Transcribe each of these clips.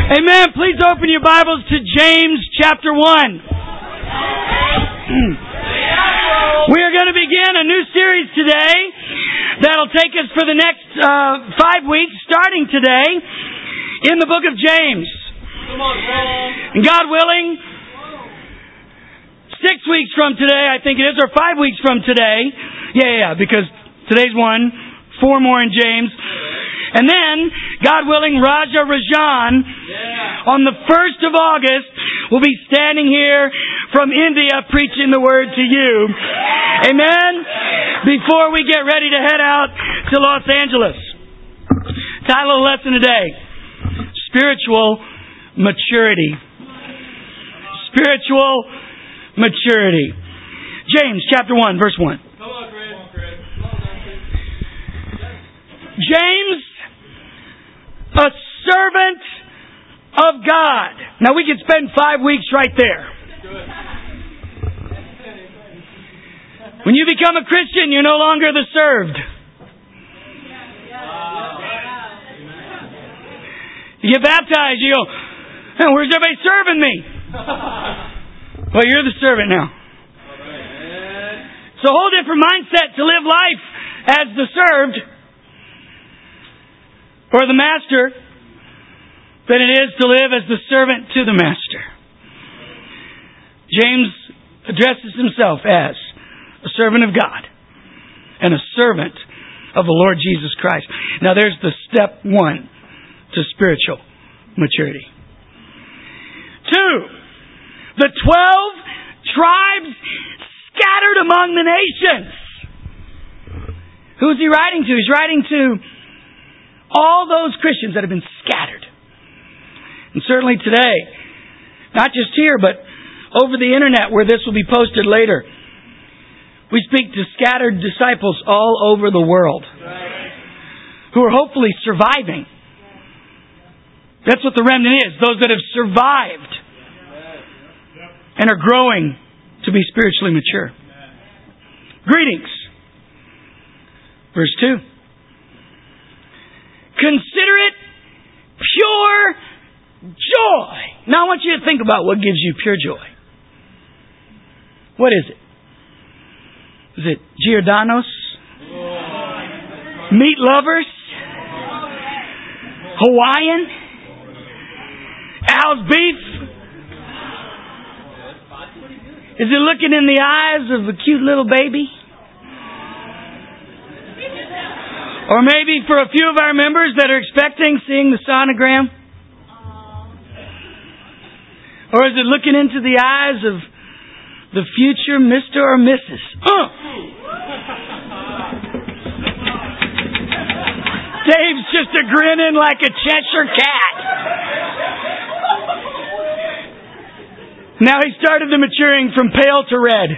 Amen. Please open your Bibles to James chapter 1. We are going to begin a new series today that'll take us for the next 5 weeks, starting today, in the book of James. And God willing, 6 weeks from today, I think it is, or 5 weeks from today. Yeah, because today's 1, 4 more in James. And then, God willing, Raja Rajan, on the 1st of August, will be standing here from India preaching the Word to you. Amen? Before we get ready to head out to Los Angeles. Title of the lesson today, Spiritual Maturity. Spiritual maturity. James chapter 1, verse 1. James, a servant of God. Now we could spend 5 weeks right there. When you become a Christian, you're no longer the served. You get baptized, you go, oh, where's everybody serving me? Well, you're the servant now. It's a whole different mindset to live life as the served or the master than it is to live as the servant to the master. James addresses himself as a servant of God and a servant of the Lord Jesus Christ. Now there's the step 1 to spiritual maturity. 2, the 12 tribes scattered among the nations. Who is he writing to? He's writing to all those Christians that have been scattered. And certainly today, not just here, but over the internet where this will be posted later, we speak to scattered disciples all over the world who are hopefully surviving. That's what the remnant is, those that have survived and are growing to be spiritually mature. Greetings. Verse 2. Consider it pure joy. Now I want you to think about what gives you pure joy. What is it? Is it Giordano's? Meat lovers? Hawaiian? Al's beef? Is it looking in the eyes of a cute little baby? Or maybe for a few of our members that are expecting, seeing the sonogram? Or is it looking into the eyes of the future Mr. or Mrs.? Dave's just a grinning like a Cheshire cat. Now he started the maturing from pale to red.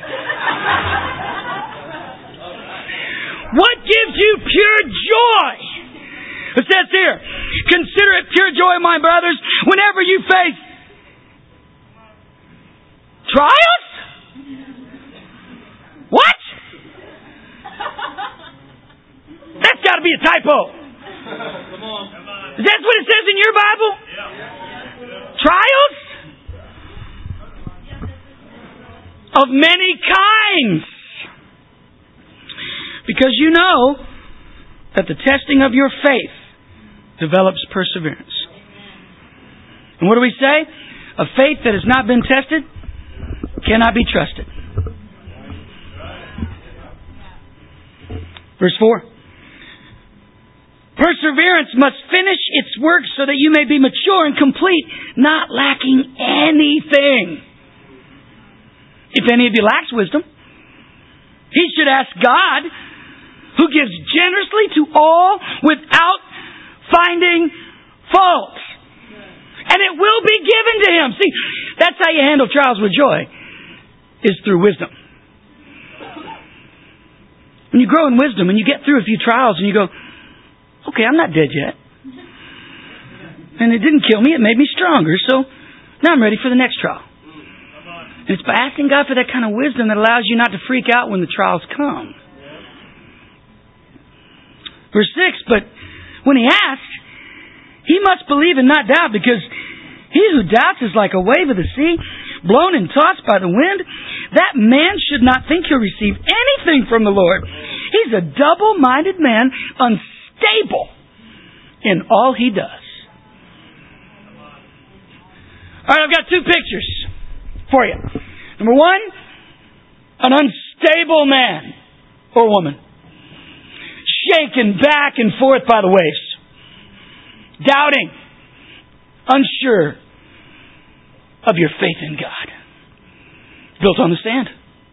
What gives you pure joy? It says here, consider it pure joy, my brothers, whenever you face trials? What? That's got to be a typo. Is that what it says in your Bible? Trials? Of many kinds. Because you know that the testing of your faith develops perseverance. And what do we say? A faith that has not been tested cannot be trusted. Verse 4. Perseverance must finish its work so that you may be mature and complete, not lacking anything. If any of you lacks wisdom, he should ask God, who gives generously to all without finding fault. And it will be given to him. See, that's how you handle trials with joy, is through wisdom. When you grow in wisdom and you get through a few trials and you go, okay, I'm not dead yet. And it didn't kill me, it made me stronger, so now I'm ready for the next trial. And it's by asking God for that kind of wisdom that allows you not to freak out when the trials come. Verse 6, but when he asks, he must believe and not doubt, because He who doubts is like a wave of the sea, blown and tossed by the wind. That man should not think he'll receive anything from the Lord. He's a double-minded man, unstable in all he does. All right, I've got two pictures for you. Number one, an unstable man or woman, shaken back and forth by the waves, doubting, unsure of your faith in God, built on the sand.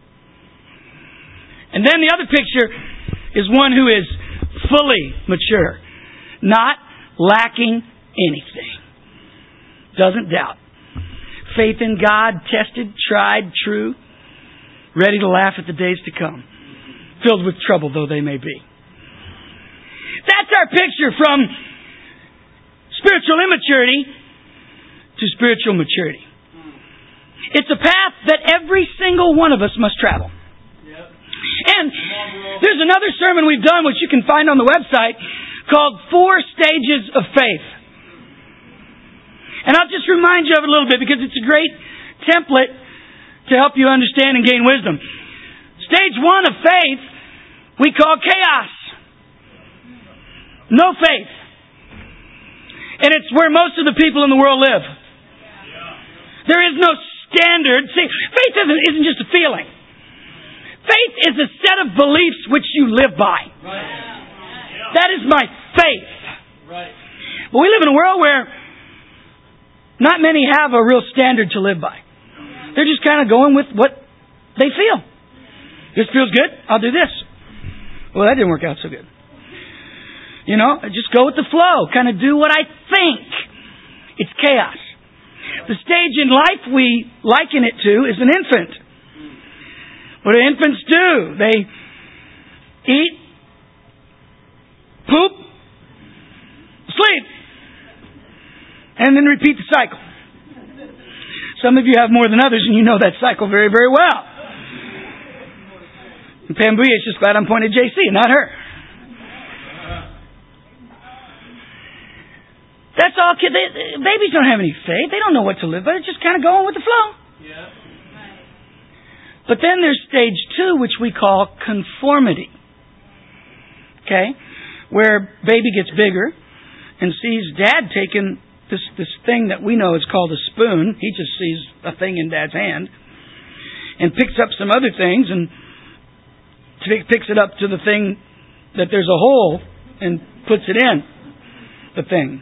And then the other picture is one who is fully mature, not lacking anything, doesn't doubt. Faith in God, tested, tried, true, ready to laugh at the days to come, filled with trouble though they may be. That's our picture from spiritual immaturity to spiritual maturity. It's a path that every single one of us must travel. And there's another sermon we've done, which you can find on the website, called 4 Stages of Faith. And I'll just remind you of it a little bit because it's a great template to help you understand and gain wisdom. Stage 1 of faith we call chaos. No faith. And it's where most of the people in the world live. There is no standard. See, faith isn't just a feeling. Faith is a set of beliefs which you live by. That is my faith. But we live in a world where not many have a real standard to live by. They're just kind of going with what they feel. This feels good, I'll do this. Well, that didn't work out so good. You know, just go with the flow. Kind of do what I think. It's chaos. The stage in life we liken it to is an infant. What do infants do? They eat, poop, sleep, and then repeat the cycle. Some of you have more than others, and you know that cycle very, very well. And Pambuya is just glad I'm pointing at JC, not her. That's all kids. Babies don't have any faith. They don't know what to live by. They're just kind of going with the flow. Yeah. But then there's stage 2, which we call conformity. Okay? Where baby gets bigger and sees dad taking this thing that we know is called a spoon. He just sees a thing in dad's hand and picks up some other things and picks it up to the thing that there's a hole and puts it in the thing.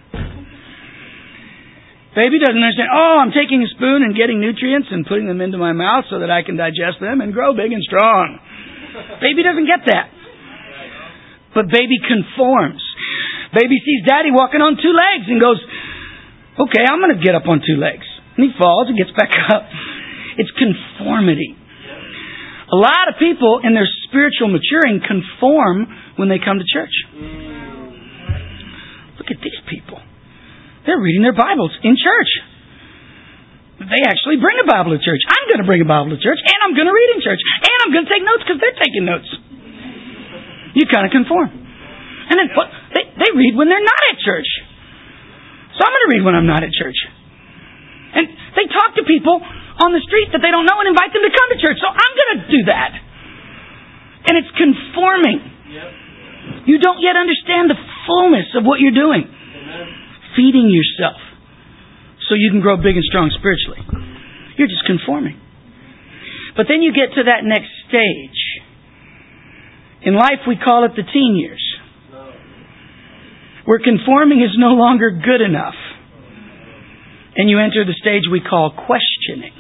Baby doesn't understand, I'm taking a spoon and getting nutrients and putting them into my mouth so that I can digest them and grow big and strong. Baby doesn't get that. But baby conforms. Baby sees daddy walking on 2 legs and goes, okay, I'm going to get up on 2 legs. And he falls and gets back up. It's conformity. A lot of people in their spiritual maturing conform when they come to church. Look at these people. They're reading their Bibles in church. They actually bring a Bible to church. I'm going to bring a Bible to church, and I'm going to read in church, and I'm going to take notes because they're taking notes. You kind of conform. And then they read when they're not at church. So I'm going to read when I'm not at church. And they talk to people on the street that they don't know and invite them to come to church. So I'm going to do that. And it's conforming. You don't yet understand the fullness of what you're doing. Feeding yourself so you can grow big and strong spiritually. You're just conforming. But then you get to that next stage. In life we call it the teen years. Where conforming is no longer good enough. And you enter the stage we call questioning.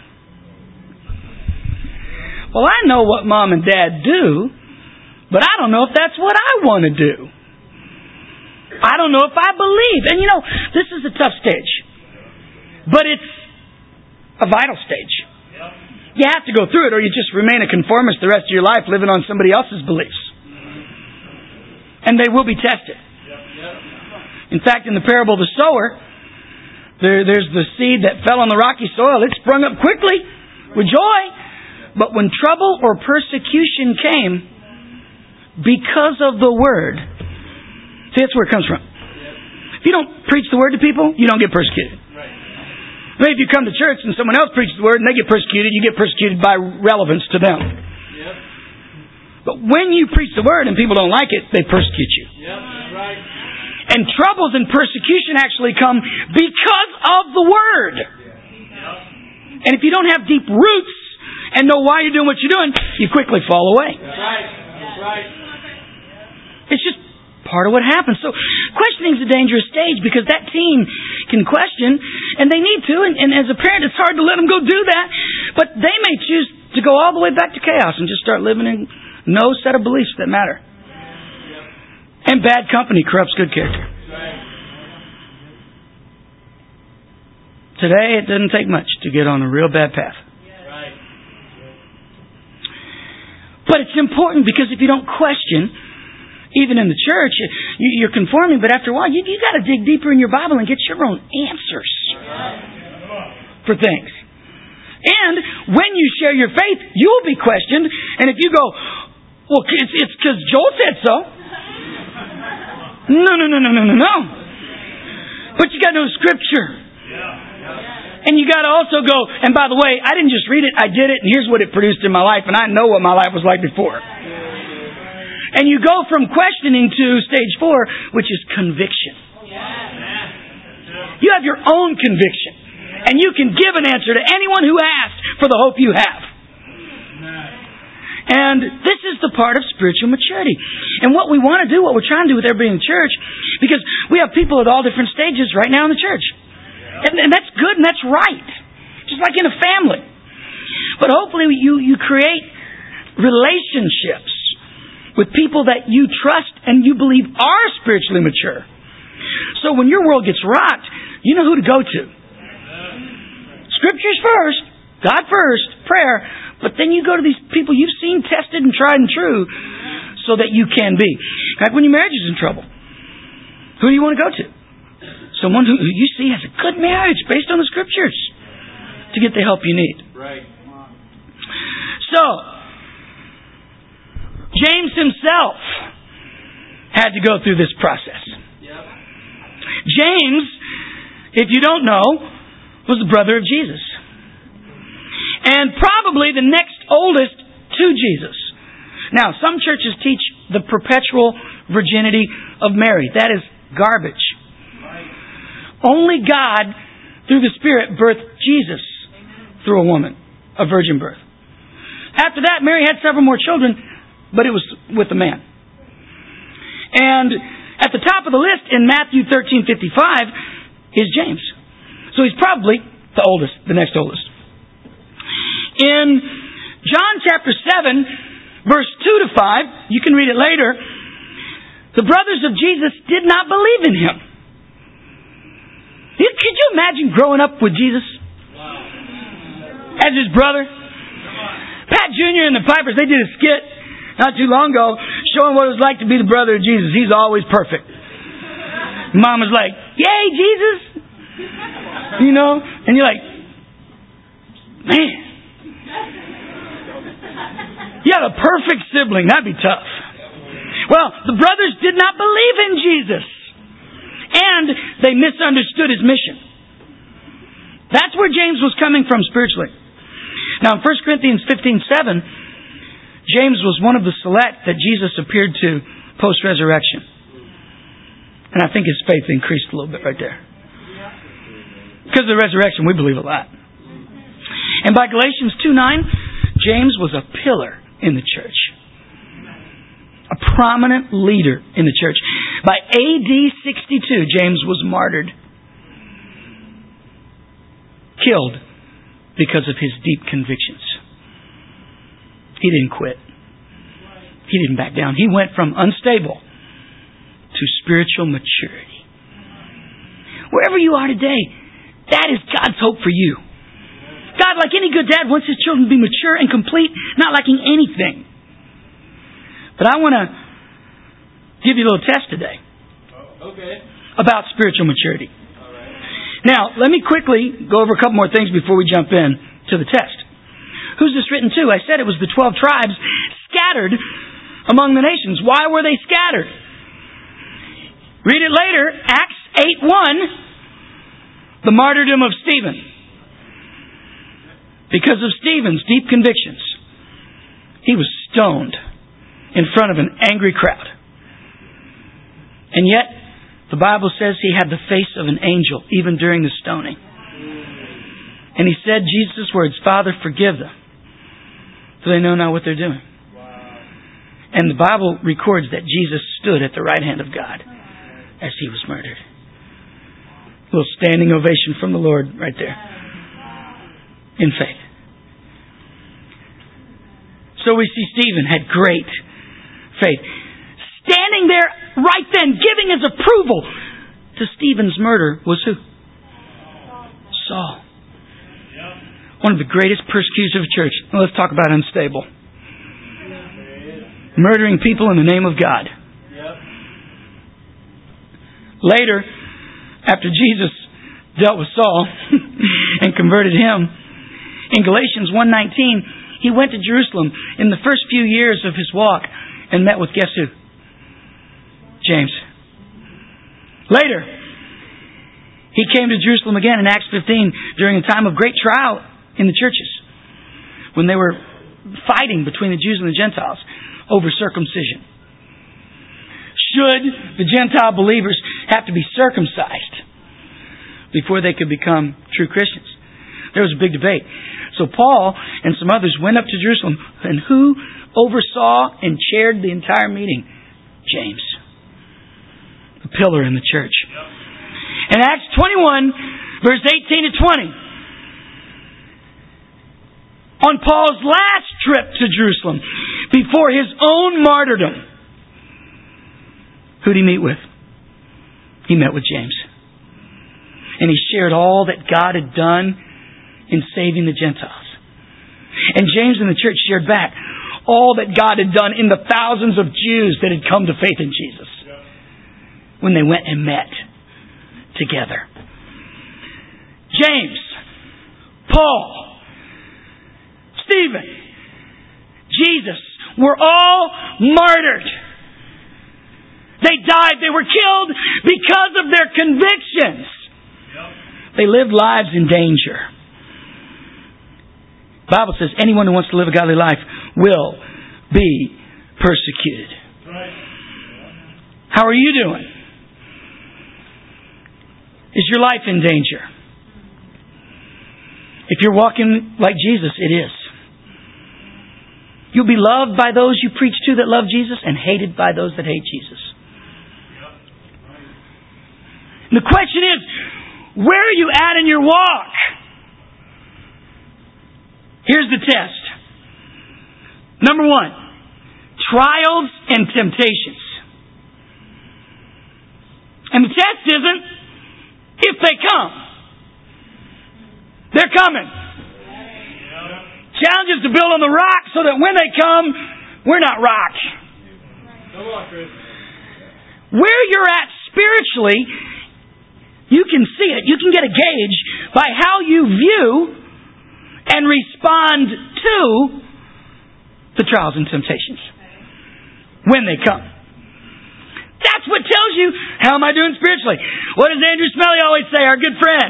Well, I know what mom and dad do, but I don't know if that's what I want to do. I don't know if I believe. And you know, this is a tough stage. But it's a vital stage. You have to go through it or you just remain a conformist the rest of your life living on somebody else's beliefs. And they will be tested. In fact, in the parable of the sower, there's the seed that fell on the rocky soil. It sprung up quickly with joy. But when trouble or persecution came because of the word, see, that's where it comes from. If you don't preach the word to people, you don't get persecuted. Maybe if you come to church and someone else preaches the Word and they get persecuted, you get persecuted by relevance to them. Yep. But when you preach the Word and people don't like it, they persecute you. Yep, that's right. And troubles and persecution actually come because of the Word. Yep. And if you don't have deep roots and know why you're doing what you're doing, you quickly fall away. That's right. That's right. It's just part of what happens. So questioning is a dangerous stage because that team can question, and they need to, and as a parent it's hard to let them go do that, but they may choose to go all the way back to chaos and just start living in no set of beliefs that matter. And bad company corrupts good character. Today it doesn't take much to get on a real bad path. But it's important because if you don't question, even in the church, you're conforming, but after a while, you got to dig deeper in your Bible and get your own answers for things. And when you share your faith, you'll be questioned. And if you go, well, it's because Joel said so. No. But you got to know Scripture. And you got to also go, and by the way, I didn't just read it, I did it, and here's what it produced in my life, and I know what my life was like before. And you go from questioning to stage 4, which is conviction. You have your own conviction. And you can give an answer to anyone who asks for the hope you have. And this is the part of spiritual maturity. And what we want to do, what we're trying to do with everybody in the church, because we have people at all different stages right now in the church. And that's good and that's right. Just like in a family. But hopefully you create relationships with people that you trust and you believe are spiritually mature. So when your world gets rocked, you know who to go to. Scriptures first, God first, prayer, but then you go to these people you've seen tested and tried and true so that you can be. Like when your marriage is in trouble, who do you want to go to? Someone who you see has a good marriage based on the Scriptures to get the help you need. Right. So, James himself had to go through this process. Yep. James, if you don't know, was the brother of Jesus. And probably the next oldest to Jesus. Now, some churches teach the perpetual virginity of Mary. That is garbage. Only God, through the Spirit, birthed Jesus through a woman, a virgin birth. After that, Mary had several more children, but it was with a man. And at the top of the list in Matthew 13:55 is James. So he's probably the oldest, the next oldest. In John chapter 7, verse 2 to 5, you can read it later, the brothers of Jesus did not believe in him. Could you imagine growing up with Jesus as his brother? Pat Jr. and the Pipers, they did a skit not too long ago showing what it was like to be the brother of Jesus. He's always perfect. Mom was like, "Yay, Jesus!" You know? And you're like, man, you have a perfect sibling. That'd be tough. Well, the brothers did not believe in Jesus. And they misunderstood his mission. That's where James was coming from spiritually. Now in 1 Corinthians 15:7, James was one of the select that Jesus appeared to post-resurrection. And I think his faith increased a little bit right there. Because of the resurrection, we believe a lot. And by Galatians 2:9, James was a pillar in the church. A prominent leader in the church. By AD 62, James was martyred. Killed because of his deep convictions. He didn't quit. He didn't back down. He went from unstable to spiritual maturity. Wherever you are today, that is God's hope for you. God, like any good dad, wants his children to be mature and complete, not lacking anything. But I want to give you a little test today. Okay. About spiritual maturity. All right. Now, let me quickly go over a couple more things before we jump in to the test. Who's this written to? I said it was the 12 tribes scattered among the nations. Why were they scattered? Read it later. Acts 8:1. The martyrdom of Stephen. because of Stephen's deep convictions, he was stoned in front of an angry crowd. And yet, the Bible says he had the face of an angel even during the stoning. And he said Jesus' words, "Father, forgive them, for they know not what they're doing." And the Bible records that Jesus stood at the right hand of God as he was murdered. A little standing ovation from the Lord right there. In faith. So we see Stephen had great faith. Standing there right then, giving his approval to Stephen's murder was who? Saul. One of the greatest persecutors of the church. Well, let's talk about unstable. Murdering people in the name of God. Later, after Jesus dealt with Saul and converted him, in Galatians 1:19, he went to Jerusalem in the first few years of his walk and met with, guess who? James. Later, he came to Jerusalem again in Acts 15 during a time of great trial in the churches, when they were fighting between the Jews and the Gentiles over circumcision. Should the Gentile believers have to be circumcised before they could become true Christians? There was a big debate. So Paul and some others went up to Jerusalem, and who oversaw and chaired the entire meeting? James, the pillar in the church. In Acts 21, verse 18 to 20, on Paul's last trip to Jerusalem, before his own martyrdom, who did he meet with? He met with James. And he shared all that God had done in saving the Gentiles. And James and the church shared back all that God had done in the thousands of Jews that had come to faith in Jesus when they went and met together. James, Paul, Stephen, Jesus were all martyred. They died. They were killed because of their convictions. They lived lives in danger. The Bible says anyone who wants to live a godly life will be persecuted. How are you doing? Is your life in danger? If you're walking like Jesus, it is. You'll be loved by those you preach to that love Jesus and hated by those that hate Jesus. And the question is, where are you at in your walk? Here's the test. Number 1, trials and temptations. And the test isn't if they come. They're coming. Challenge is to build on the rock so that when they come, we're not rock. Come on, Chris. Where you're at spiritually, you can see it. You can get a gauge by how you view and respond to the trials and temptations when they come. That's what tells you, how am I doing spiritually? What does Andrew Smelly always say, our good friend?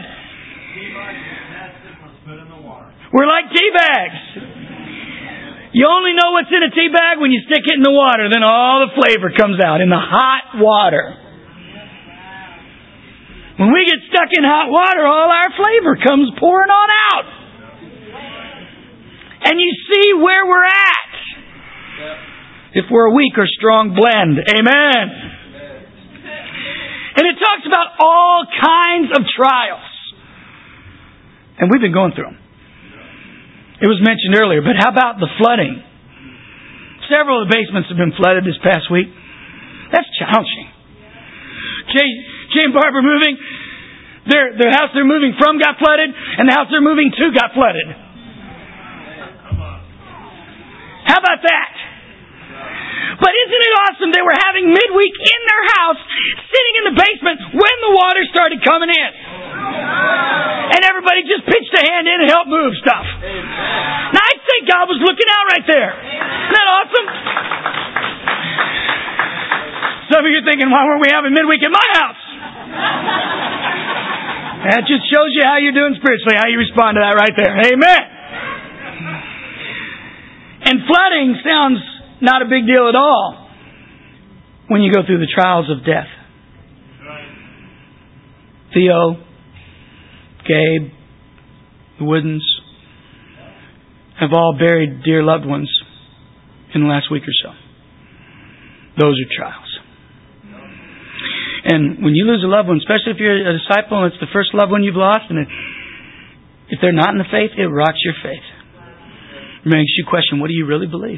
We're like tea bags. You only know what's in a tea bag when you stick it in the water. Then all the flavor comes out in the hot water. When we get stuck in hot water, all our flavor comes pouring on out. And you see where we're at. If we're a weak or strong blend. Amen. And it talks about all kinds of trials. And we've been going through them. It was mentioned earlier, but how about the flooding? Several of the basements have been flooded this past week. That's challenging. Jay and Barb are moving. Their house they're moving from got flooded, and the house they're moving to got flooded. How about that? But isn't it awesome they were having midweek in their house, sitting in the basement when the water started coming in? And everybody just pitched a hand in and helped move stuff. Now I'd say God was looking out right there. Isn't that awesome? Some of you are thinking, why weren't we having midweek in my house? That just shows you how you're doing spiritually, how you respond to that right there. Amen. And flooding sounds not a big deal at all when you go through the trials of death. Theo, Gabe, the Woodens have all buried dear loved ones in the last week or so. Those are trials. And when you lose a loved one, especially if you're a disciple and it's the first loved one you've lost, and if they're not in the faith, it rocks your faith. It makes you question, what do you really believe?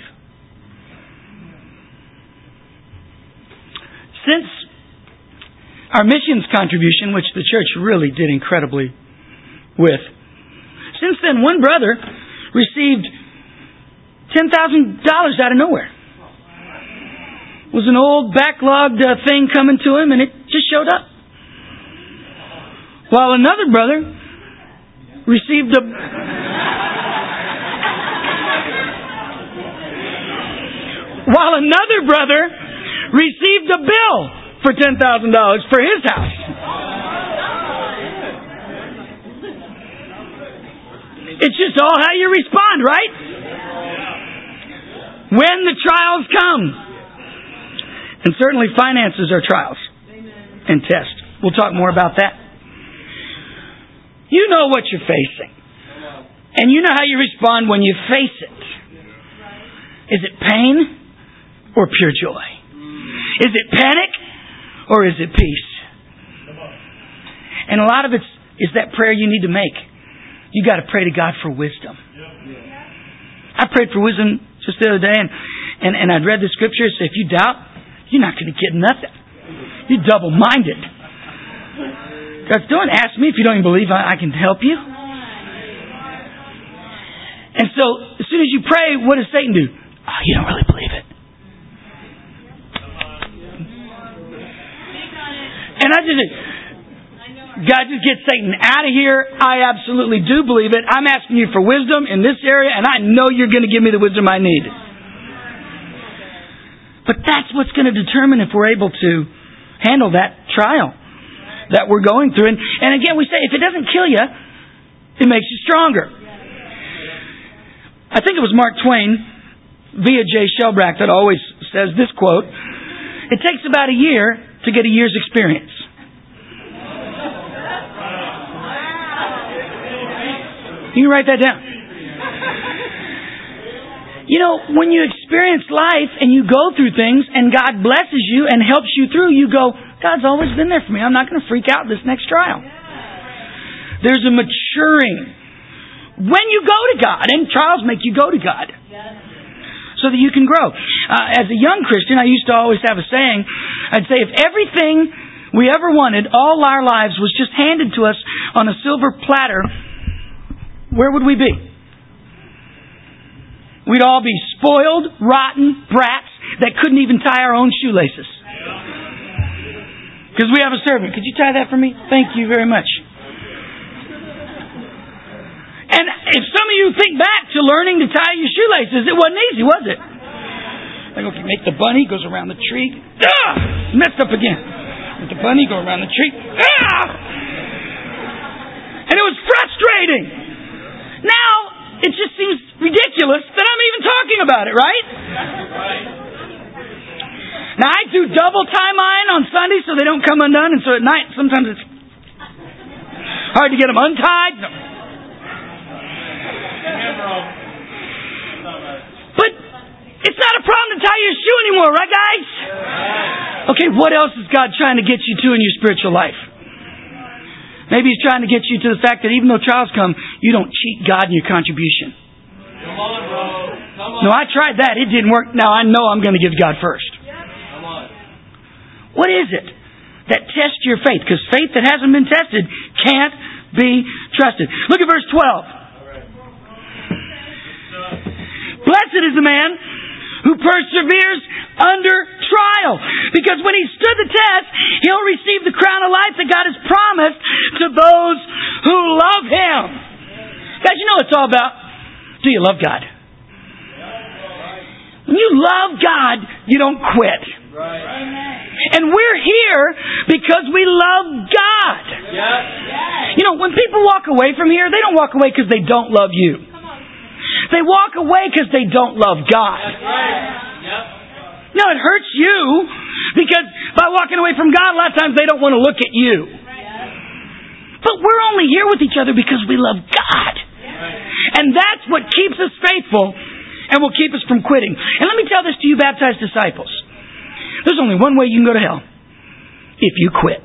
Since our missions contribution, which the church really did incredibly with, since then one brother received $10,000 out of nowhere. It was an old backlogged thing coming to him, and it just showed up. While another brother received a bill for $10,000 for his house. It's just all how you respond, right? When the trials come. And certainly finances are trials and tests. We'll talk more about that. You know what you're facing. And you know how you respond when you face it. Is it pain or pure joy? Is it panic or is it peace? And a lot of it is that prayer you need to make. You got to pray to God for wisdom. I prayed for wisdom just the other day, and I'd read the scripture. So if you doubt, you're not going to get nothing. You're double-minded. God, don't ask me if you don't even believe I can help you. And so, as soon as you pray, what does Satan do? Oh, you don't really believe it. And I just say, God, just get Satan out of here. I absolutely do believe it. I'm asking you for wisdom in this area, and I know you're going to give me the wisdom I need. But that's what's going to determine if we're able to handle that trial that we're going through. And again, we say, if it doesn't kill you, it makes you stronger. I think it was Mark Twain, via J. Shelbrack, that always says this quote: it takes about a year to get a year's experience. You can write that down. You know, when you experience life and you go through things and God blesses you and helps you through, you go, God's always been there for me. I'm not going to freak out this next trial. There's a maturing when you go to God, and trials make you go to God so that you can grow. As a young Christian, I used to always have a saying. I'd say, if everything we ever wanted all our lives was just handed to us on a silver platter, where would we be? We'd all be spoiled, rotten brats that couldn't even tie our own shoelaces. Because we have a servant. Could you tie that for me? Thank you very much. And if some of you think back to learning to tie your shoelaces, it wasn't easy, was it? Like, okay, make the bunny, goes around the tree. Messed up again. Make the bunny, go around the tree. And it was frustrating. Now, it just seems ridiculous that I'm even talking about it, right? Now, I do double tie mine on Sunday so they don't come undone, and so at night, sometimes it's hard to get them untied. No. But it's not a problem to tie your shoe anymore, right, guys? Okay, what else is God trying to get you to in your spiritual life? Maybe He's trying to get you to the fact that even though trials come, you don't cheat God in your contribution. Come on, bro. Come on. No, I tried that. It didn't work. Now I know I'm going to give God first. Come on. What is it that tests your faith? Because faith that hasn't been tested can't be trusted. Look at verse 12. Blessed is the man who perseveres under trial. Because when he stood the test, he'll receive the crown of life that God has promised to those who love Him. Guys, you know what it's all about? Do you love God? When you love God, you don't quit. And we're here because we love God. You know, when people walk away from here, they don't walk away because they don't love you. They walk away because they don't love God. That's right. Yep. No, it hurts you because by walking away from God, a lot of times they don't want to look at you. But we're only here with each other because we love God. And that's what keeps us faithful and will keep us from quitting. And let me tell this to you baptized disciples. There's only one way you can go to hell. If you quit.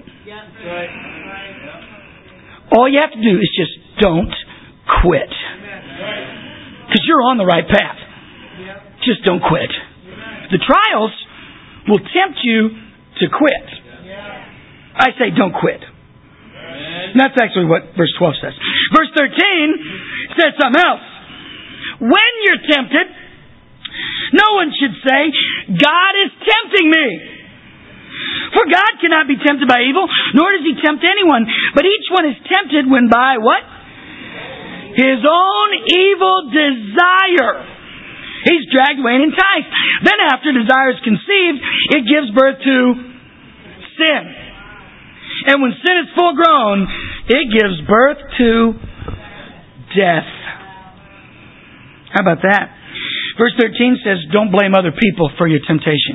All you have to do is just don't quit. Because you're on the right path. Just don't quit. The trials will tempt you to quit. I say don't quit. And that's actually what verse 12 says. Verse 13 says something else. When you're tempted, no one should say, God is tempting me. For God cannot be tempted by evil, nor does He tempt anyone. But each one is tempted when by what? His own evil desire. He's dragged away and enticed. Then after desire is conceived, it gives birth to sin. And when sin is full grown, it gives birth to death. How about that? Verse 13 says, don't blame other people for your temptation.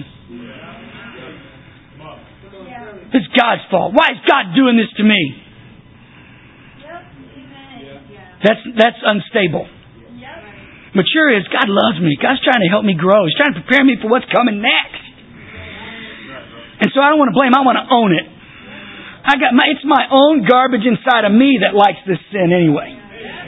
It's God's fault. Why is God doing this to me? That's unstable. Mature is God loves me. God's trying to help me grow. He's trying to prepare me for what's coming next. And so I don't want to blame. I want to own it. It's my own garbage inside of me that likes this sin anyway.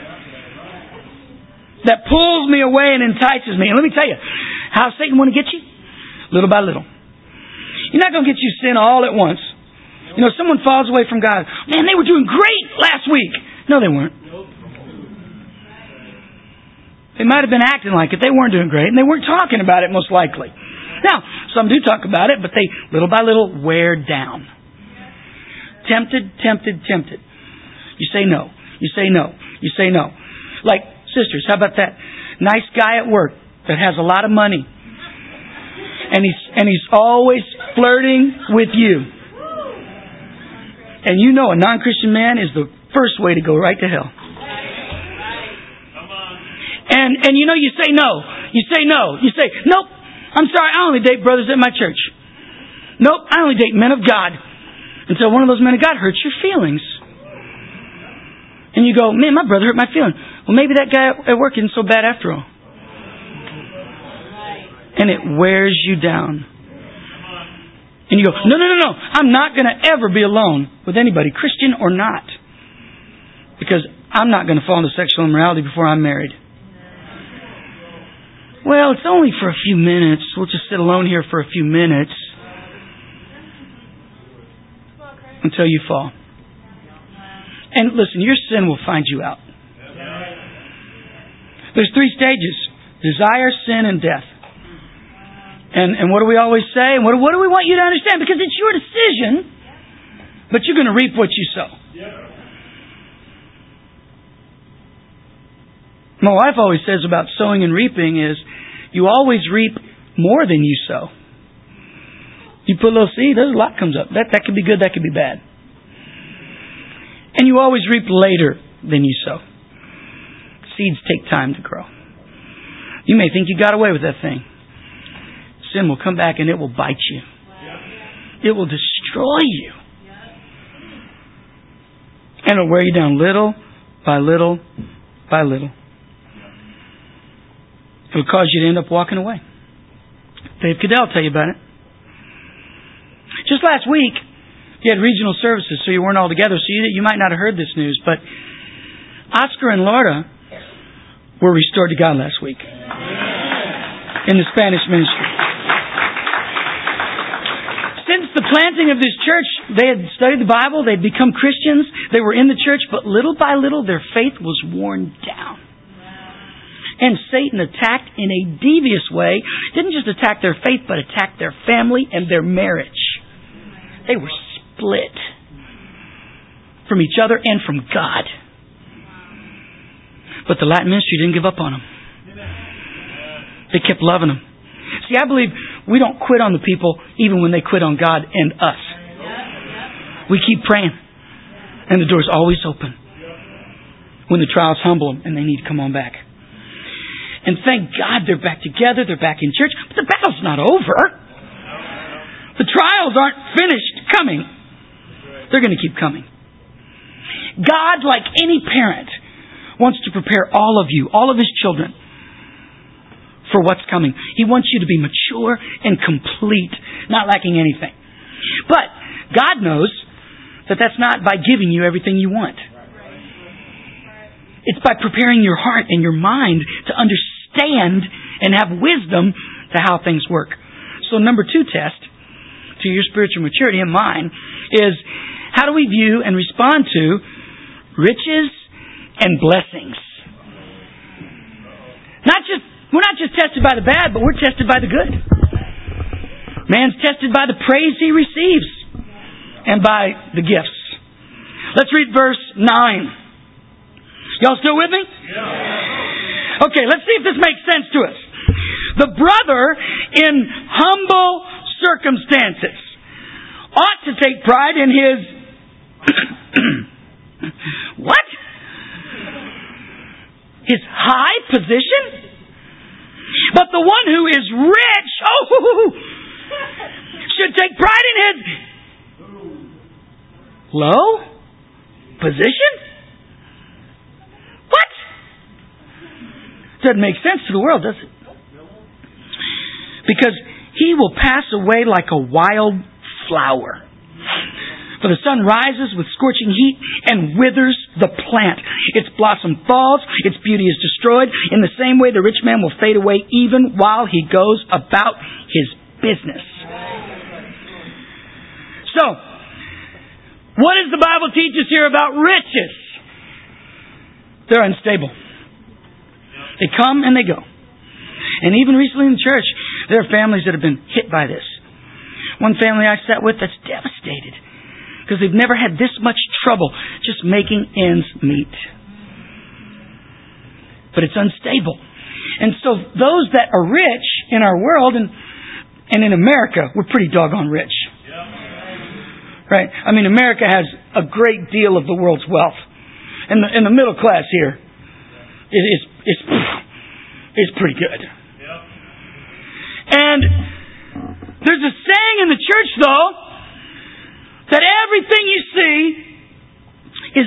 That pulls me away and entices me. And let me tell you, how Satan want to get you? Little by little. You're not going to get you sin all at once. You know, someone falls away from God. Man, they were doing great last week. No, they weren't. They might have been acting like it. They weren't doing great, and they weren't talking about it most likely. Now, some do talk about it, but they, little by little, wear down. Tempted. You say no. You say no. You say no. Like, sisters, how about that? Nice guy at work that has a lot of money. And he's always flirting with you. And you know a non-Christian man is the first way to go right to hell. And you know you say no. You say no. You say, nope, I'm sorry, I only date brothers at my church. Nope, I only date men of God. Until one of those men of God hurts your feelings. And you go, man, my brother hurt my feelings. Well, maybe that guy at work isn't so bad after all. And it wears you down. And you go, no. I'm not going to ever be alone with anybody, Christian or not. Because I'm not going to fall into sexual immorality before I'm married. Well, it's only for a few minutes. We'll just sit alone here for a few minutes. Until you fall. And listen, your sin will find you out. There's 3 stages. Desire, sin, and death. And what do we always say? And what do we want you to understand? Because it's your decision, but you're going to reap what you sow. My wife always says about sowing and reaping is you always reap more than you sow. You put a little seed, there's a lot comes up. That could be good, that could be bad. And you always reap later than you sow. Seeds take time to grow. You may think you got away with that thing. Sin will come back and it will bite you. It will destroy you. And it'll wear you down little by little by little. It'll cause you to end up walking away. Dave Cadell will tell you about it. Just last week, you had regional services, so you weren't all together, so you might not have heard this news, but Oscar and Laura were restored to God last week in the Spanish ministry. Since the planting of this church, they had studied the Bible, they'd become Christians, they were in the church, but little by little their faith was worn down. And Satan attacked in a devious way, didn't just attack their faith, but attacked their family and their marriage. They were split from each other and from God. But the Latin ministry didn't give up on them. They kept loving them. See, I believe we don't quit on the people even when they quit on God and us. We keep praying. And the door's always open when the trials humble them and they need to come on back. And thank God they're back together, they're back in church. But the battle's not over. The trials aren't finished coming. They're going to keep coming. God, like any parent, wants to prepare all of you, all of His children, for what's coming. He wants you to be mature and complete, not lacking anything. But God knows that that's not by giving you everything you want. It's by preparing your heart and your mind to understand and have wisdom to how things work. So number 2 test to your spiritual maturity and mine is, how do we view and respond to riches and blessings? We're not just tested by the bad, but we're tested by the good. Man's tested by the praise he receives and by the gifts. Let's read verse 9. Y'all still with me? Yeah. Okay, let's see if this makes sense to us. The brother in humble circumstances ought to take pride in his... What? His high position? But the one who is rich, should take pride in his low position? What? Doesn't make sense to the world, does it? Because he will pass away like a wild flower. For the sun rises with scorching heat and withers the plant. Its blossom falls, its beauty is destroyed. In the same way, the rich man will fade away even while he goes about his business. So, what does the Bible teach us here about riches? They're unstable. They come and they go. And even recently in the church, there are families that have been hit by this. One family I sat with that's devastated because they've never had this much trouble just making ends meet. But it's unstable. And so those that are rich in our world, and in America, we're pretty doggone rich. Right? I mean, America has a great deal of the world's wealth. And the middle class here is pretty good. And there's a saying in the church, though, that everything you see is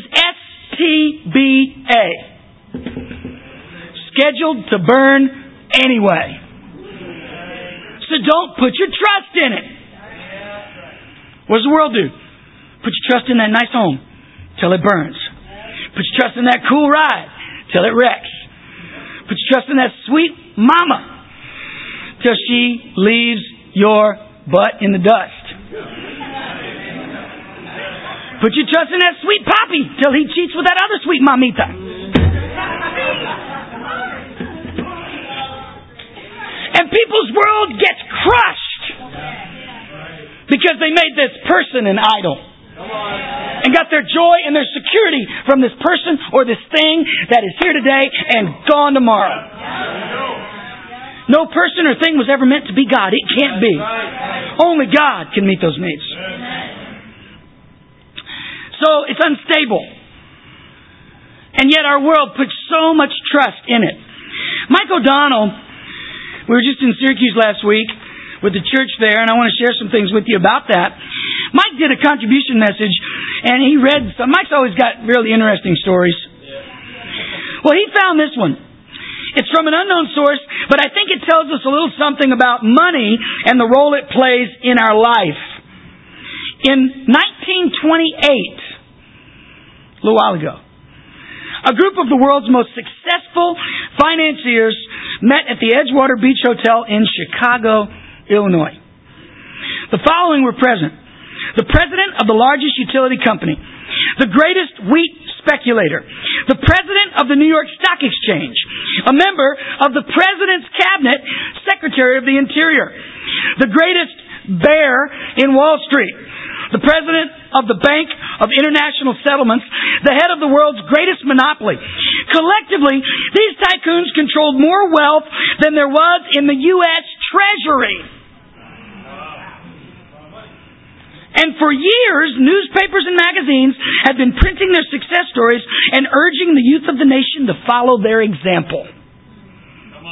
STBA. Scheduled to burn anyway. So don't put your trust in it. What does the world do? Put your trust in that nice home till it burns. Put your trust in that cool ride till it wrecks. Put your trust in that sweet mama till she leaves your butt in the dust. Put your trust in that sweet poppy till he cheats with that other sweet mamita. And people's world gets crushed because they made this person an idol and got their joy and their security from this person or this thing that is here today and gone tomorrow. No person or thing was ever meant to be God. It can't be. Only God can meet those needs. So it's unstable. And yet our world puts so much trust in it. Mike O'Donnell, we were just in Syracuse last week with the church there, and I want to share some things with you about that. Mike did a contribution message, and he read some. Mike's always got really interesting stories. Well, he found this one. It's from an unknown source, but I think it tells us a little something about money and the role it plays in our life. In 1928, a little while ago, a group of the world's most successful financiers met at the Edgewater Beach Hotel in Chicago, Illinois. The following were present: the president of the largest utility company, the greatest wheat speculator, the president of the New York Stock Exchange, a member of the president's cabinet, secretary of the Interior, the greatest bear in Wall Street, the president of the Bank of International Settlements, the head of the world's greatest monopoly. Collectively, these tycoons controlled more wealth than there was in the U.S. Treasury. And for years, newspapers and magazines had been printing their success stories and urging the youth of the nation to follow their example.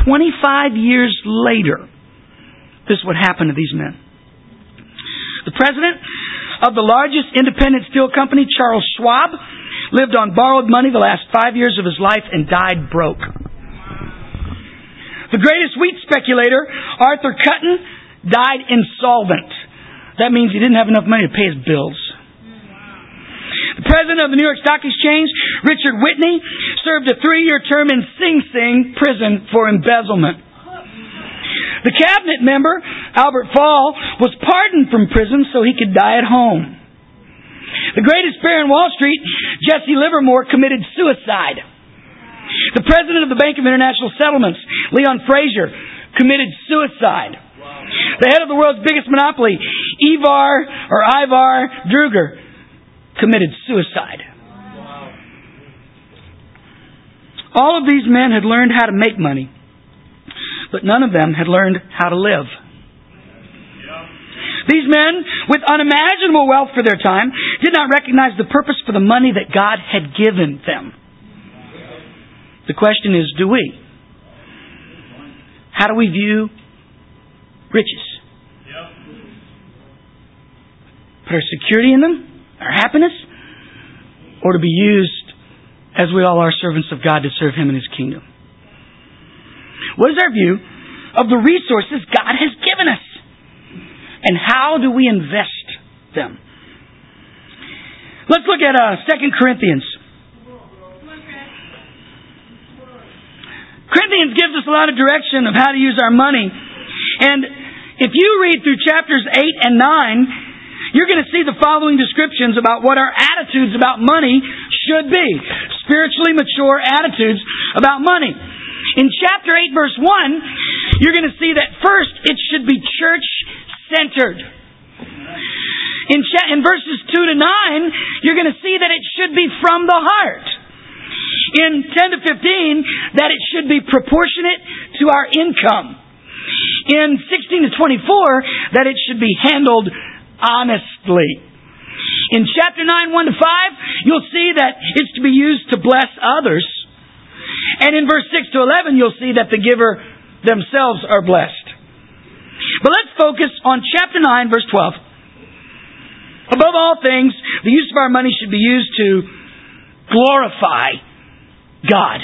25 years later, this is what happened to these men. The president of the largest independent steel company, Charles Schwab, lived on borrowed money the last 5 years of his life and died broke. The greatest wheat speculator, Arthur Cutten, died insolvent. That means he didn't have enough money to pay his bills. The president of the New York Stock Exchange, Richard Whitney, served a 3-year term in Sing Sing prison for embezzlement. The cabinet member, Albert Fall, was pardoned from prison so he could die at home. The greatest bear in Wall Street, Jesse Livermore, committed suicide. The president of the Bank of International Settlements, Leon Fraser, committed suicide. The head of the world's biggest monopoly, Ivar Druger, committed suicide. All of these men had learned how to make money, but none of them had learned how to live. These men, with unimaginable wealth for their time, did not recognize the purpose for the money that God had given them. The question is, do we? How do we view riches? Put our security in them? Our happiness? Or to be used, as we all are, servants of God to serve Him in His kingdom? What is our view of the resources God has given us? And how do we invest them? Let's look at 2 Corinthians. Corinthians gives us a lot of direction of how to use our money. And if you read through chapters 8 and 9, you're going to see the following descriptions about what our attitudes about money should be. Spiritually mature attitudes about money. In chapter 8, verse 1, you're going to see that first, it should be church-centered. In verses 2 to 9, you're going to see that it should be from the heart. In 10 to 15, that it should be proportionate to our income. In 16 to 24, that it should be handled honestly. In chapter 9, 1 to 5, you'll see that it's to be used to bless others. And in verse 6 to 11, you'll see that the giver themselves are blessed. But let's focus on chapter 9, verse 12. Above all things, the use of our money should be used to glorify God.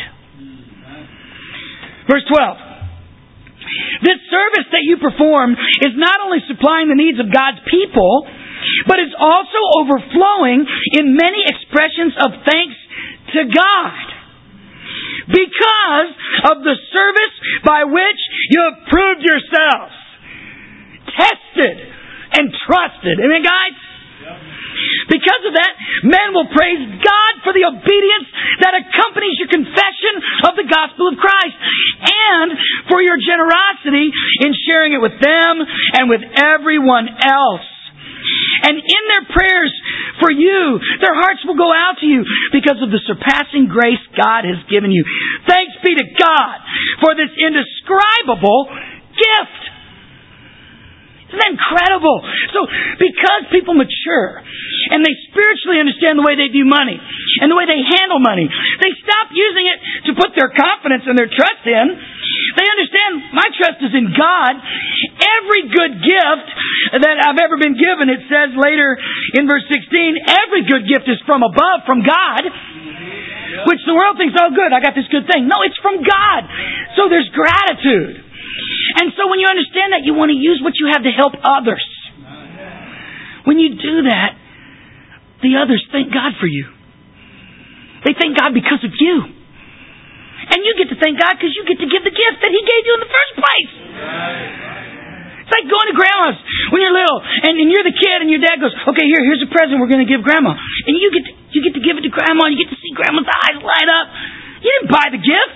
Verse 12. This service that you perform is not only supplying the needs of God's people, but is also overflowing in many expressions of thanks to God, because of the service by which you have proved yourselves tested and trusted. Amen, guys? Because of that, men will praise God for the obedience that accompanies your confession of the gospel of Christ, and for your generosity in sharing it with them and with everyone else. And in their prayers for you, their hearts will go out to you because of the surpassing grace God has given you. Thanks be to God for this indescribable gift. Isn't that incredible? So, because people mature and they spiritually understand the way they view money and the way they handle money, they stop using it to put their confidence and their trust in. They understand my trust is in God. Every good gift that I've ever been given, it says later in verse 16, every good gift is from above, from God, which the world thinks, oh good, I got this good thing. No, it's from God. So there's gratitude. And so when you understand that, you want to use what you have to help others. When you do that, the others thank God for you. They thank God because of you. And you get to thank God because you get to give the gift that He gave you in the first place. It's like going to grandma's when you're little, and you're the kid, and your dad goes, okay, here's a present we're going to give grandma. And you get to give it to grandma, and you get to see grandma's eyes light up. You didn't buy the gift.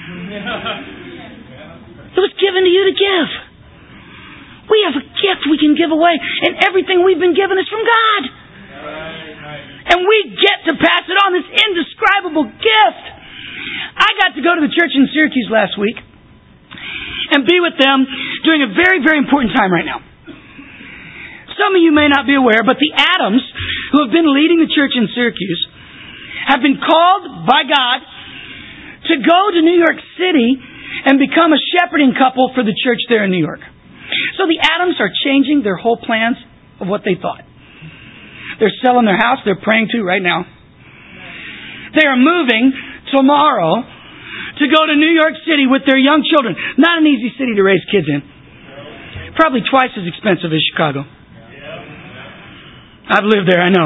It was given to you to give. We have a gift we can give away, and everything we've been given is from God. And we get to pass it on, this indescribable gift. I got to go to the church in Syracuse last week and be with them during a very, very important time right now. Some of you may not be aware, but the Adams, who have been leading the church in Syracuse, have been called by God to go to New York City and become a shepherding couple for the church there in New York. So the Adams are changing their whole plans of what they thought. They're selling their house. They're praying to right now. They are moving tomorrow to go to New York City with their young children. Not an easy city to raise kids in. Probably twice as expensive as Chicago. I've lived there, I know.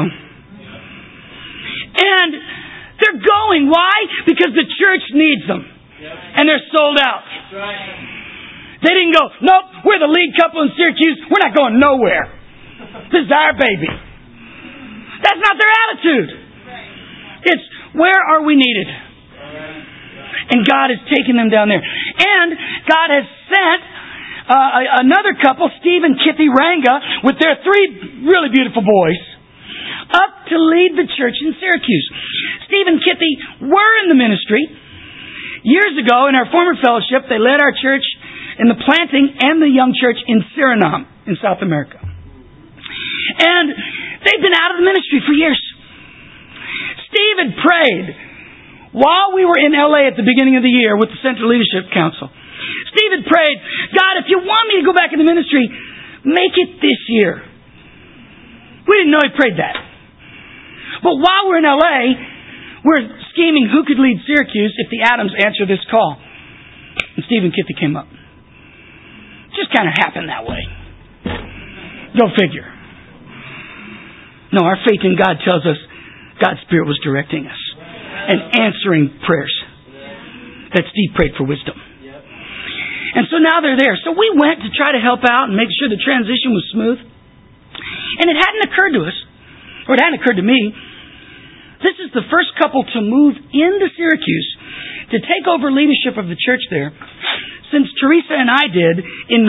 And they're going. Why? Because the church needs them. And they're sold out. They didn't go, nope, we're the lead couple in Syracuse. We're not going nowhere. This is our baby. That's not their attitude. It's, where are we needed? And God is taking them down there. And God has sent another couple, Steve and Kitty Ranga, with their 3 really beautiful boys, up to lead the church in Syracuse. Steve and Kitty were in the ministry. Years ago, in our former fellowship, they led our church in the planting and the young church in Suriname, in South America. And they've been out of the ministry for years. Steve had prayed while we were in LA at the beginning of the year with the Central Leadership Council. Steve had prayed, God, if you want me to go back in the ministry, make it this year. We didn't know he prayed that. But while we're in LA, we're scheming who could lead Syracuse if the Adams answer this call. And Steve and Kitty came up. Just kind of happened that way. Go figure. No, our faith in God tells us God's Spirit was directing us and answering prayers that Steve prayed for wisdom. And so now they're there. So we went to try to help out and make sure the transition was smooth. And it hadn't occurred to us, or it hadn't occurred to me, this is the first couple to move into Syracuse to take over leadership of the church there since Teresa and I did in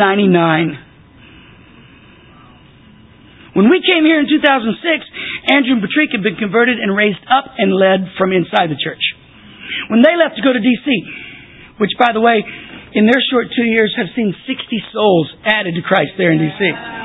1999. When we came here in 2006, Andrew and Patrick had been converted and raised up and led from inside the church. When they left to go to D.C., which, by the way, in their short 2 years have seen 60 souls added to Christ there in D.C.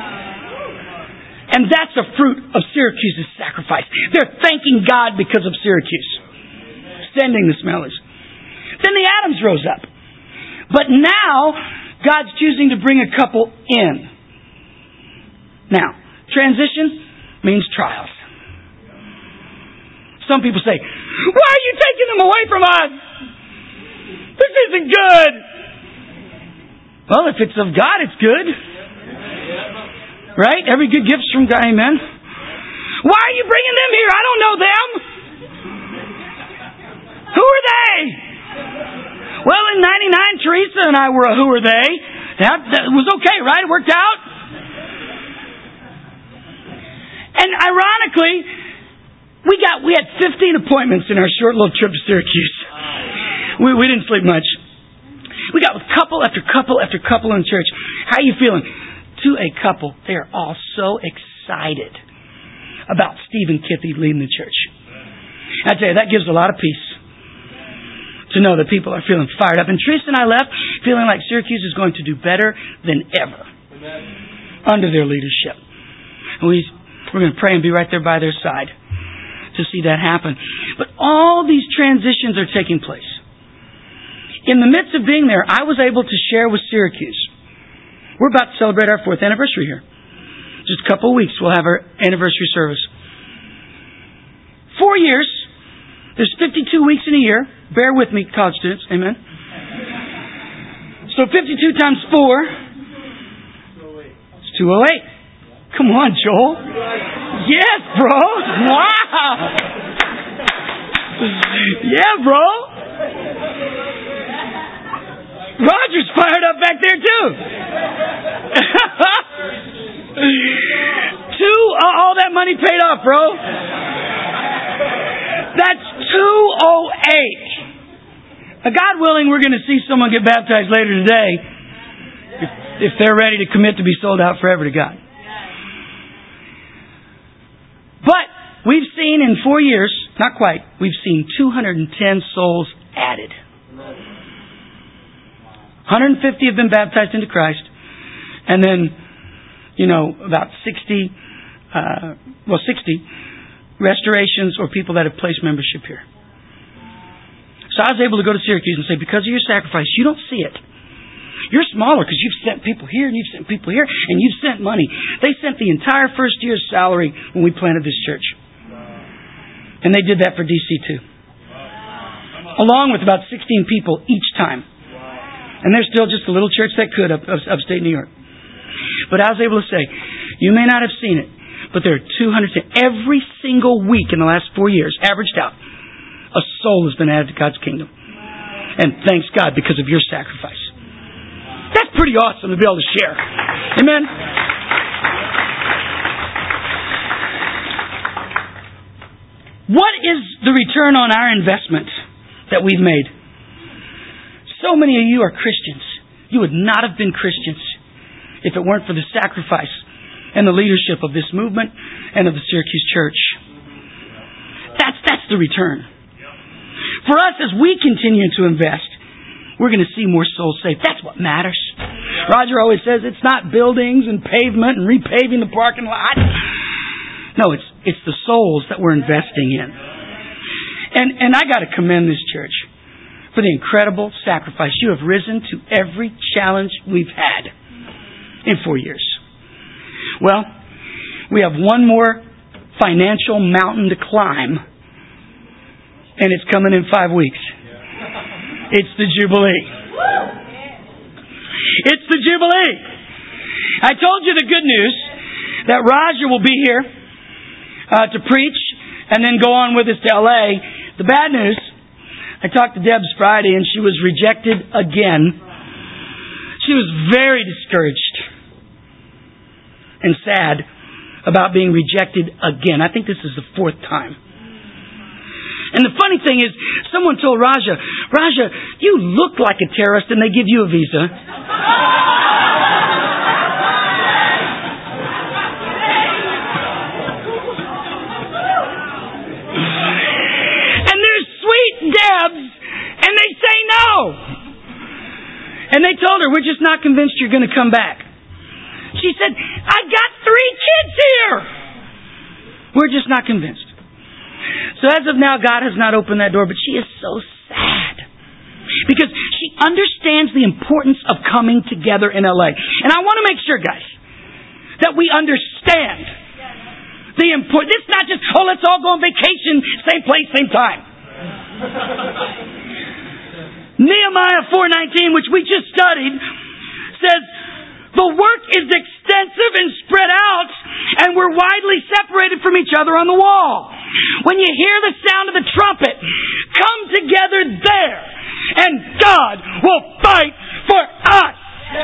And that's a fruit of Syracuse's sacrifice. They're thanking God because of Syracuse sending the Smellies. Then the Adams rose up. But now, God's choosing to bring a couple in. Now, transition means trials. Some people say, why are you taking them away from us? This isn't good. Well, if it's of God, it's good. Right? Every good gift's from God. Amen. Why are you bringing them here? I don't know them. Who are they? Well, in 99, Teresa and I were a who are they. That was okay, right? It worked out. And ironically, we had 15 appointments in our short little trip to Syracuse. We didn't sleep much. We got couple after couple after couple in church. How are you feeling? To a couple, they are all so excited about Steve and Kitty leading the church. I tell you, that gives a lot of peace to know that people are feeling fired up. And Teresa and I left feeling like Syracuse is going to do better than ever under their leadership. And we're going to pray and be right there by their side to see that happen. But all these transitions are taking place. In the midst of being there, I was able to share with Syracuse. We're about to celebrate our 4th anniversary here. Just a couple of weeks, we'll have our anniversary service. 4 years. There's 52 weeks in a year. Bear with me, college students. Amen. So 52 times 4. It's 208. Come on, Joel. Yes, bro. Wow. Yeah, bro. Roger's fired up back there too. All that money paid off, bro. That's 208. Now, God willing, we're going to see someone get baptized later today if they're ready to commit to be sold out forever to God. But we've seen in 4 years, not quite, we've seen 210 souls added. 150 have been baptized into Christ. And then, about 60 restorations or people that have placed membership here. So I was able to go to Syracuse and say, because of your sacrifice, you don't see it. You're smaller because you've sent people here and you've sent people here and you've sent money. They sent the entire first year's salary when we planted this church. And they did that for DC too. Along with about 16 people each time. And they're still just a little church that could upstate New York. But I was able to say, you may not have seen it, but there are 200. Every single week in the last 4 years, averaged out, a soul has been added to God's kingdom. And thanks God because of your sacrifice. That's pretty awesome to be able to share. Amen? What is the return on our investment that we've made? So many of you are Christians. You would not have been Christians if it weren't for the sacrifice and the leadership of this movement and of the Syracuse church. That's the return. For us, as we continue to invest, we're going to see more souls saved. That's what matters. Roger always says it's not buildings and pavement and repaving the parking lot. No, it's the souls that we're investing in. And I got to commend this church for the incredible sacrifice. You have risen to every challenge we've had in 4 years. Well, we have one more financial mountain to climb, and it's coming in 5 weeks. It's the Jubilee. It's the Jubilee. I told you the good news that Roger will be here to preach and then go on with us to LA. The bad news, I talked to Debs Friday and she was rejected again. She was very discouraged and sad about being rejected again. I think this is the 4th time. And the funny thing is, someone told Raja, you look like a terrorist and they give you a visa. And there's sweet Debs, and they say no. And they told her, we're just not convinced you're going to come back. She said, I got 3 kids here. We're just not convinced. So as of now, God has not opened that door, but she is so sad. Because she understands the importance of coming together in LA. And I want to make sure, guys, that we understand the importance. It's not just, let's all go on vacation, same place, same time. Nehemiah 4:19, which we just studied, says, the work is extensive and spread out, and we're widely separated from each other on the wall. When you hear the sound of the trumpet, come together there, and God will fight for us.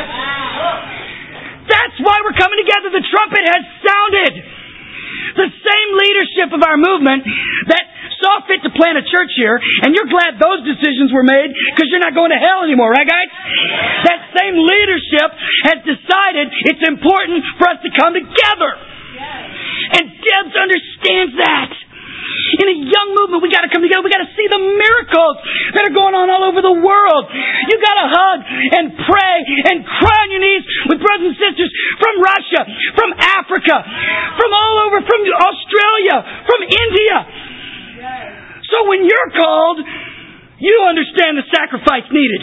That's why we're coming together. The trumpet has sounded. The same leadership of our movement that saw fit to plant a church here, and you're glad those decisions were made because you're not going to hell anymore, right, guys? That same leadership has decided it's important for us to come together. And Debs understands that. In a young movement, we got to come together. We got to see the miracles that are going on all over the world. You got to hug and pray and cry on your knees with brothers and sisters from Russia, from Africa, from all over, from Australia, from India. So when you're called, you understand the sacrifice needed.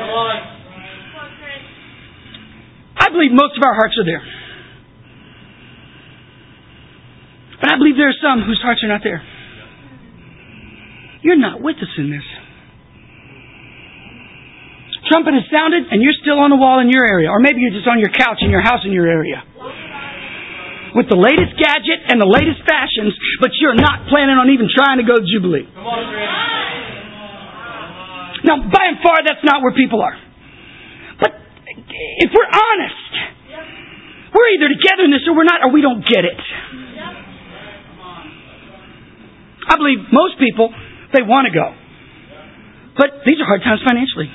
I believe most of our hearts are there. But I believe there are some whose hearts are not there. You're not with us in this. Trumpet has sounded and you're still on the wall in your area. Or maybe you're just on your couch in your house in your area. With the latest gadget and the latest fashions, but you're not planning on even trying to go to Jubilee. Now, by and far, that's not where people are. But if we're honest, we're either together in this or we're not, or we don't get it. I believe most people, they want to go. But these are hard times financially.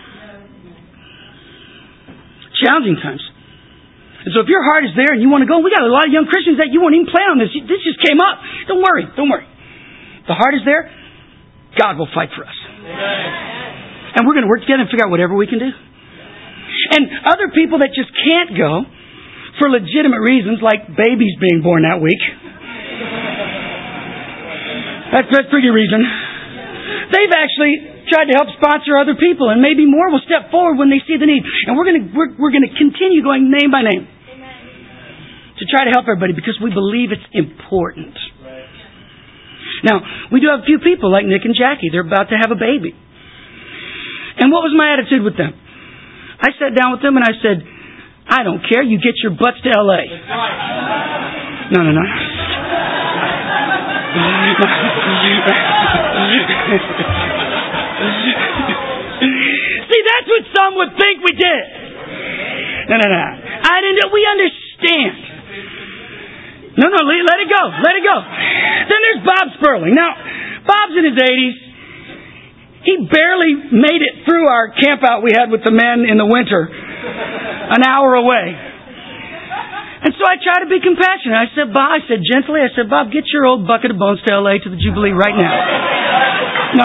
Challenging times. And so if your heart is there and you want to go, we got a lot of young Christians that you won't even plan on this. This just came up. Don't worry. If the heart is there, God will fight for us. And we're going to work together and figure out whatever we can do. And other people that just can't go for legitimate reasons, like babies being born that week. That's pretty reason. They've actually tried to help sponsor other people, and maybe more will step forward when they see the need. And we're going to continue going name by name to try to help everybody because we believe it's important. Now, we do have a few people like Nick and Jackie. They're about to have a baby. And what was my attitude with them? I sat down with them and I said, I don't care. You get your butts to L.A. No. See, that's what some would think we did. No. I didn't. We understand. No, let it go. Then there's Bob Sperling. Now, Bob's in his 80s. He barely made it through our camp out we had with the men in the winter, an hour away. And so I tried to be compassionate. I said, gently, Bob, get your old bucket of bones to L.A. to the Jubilee right now. No.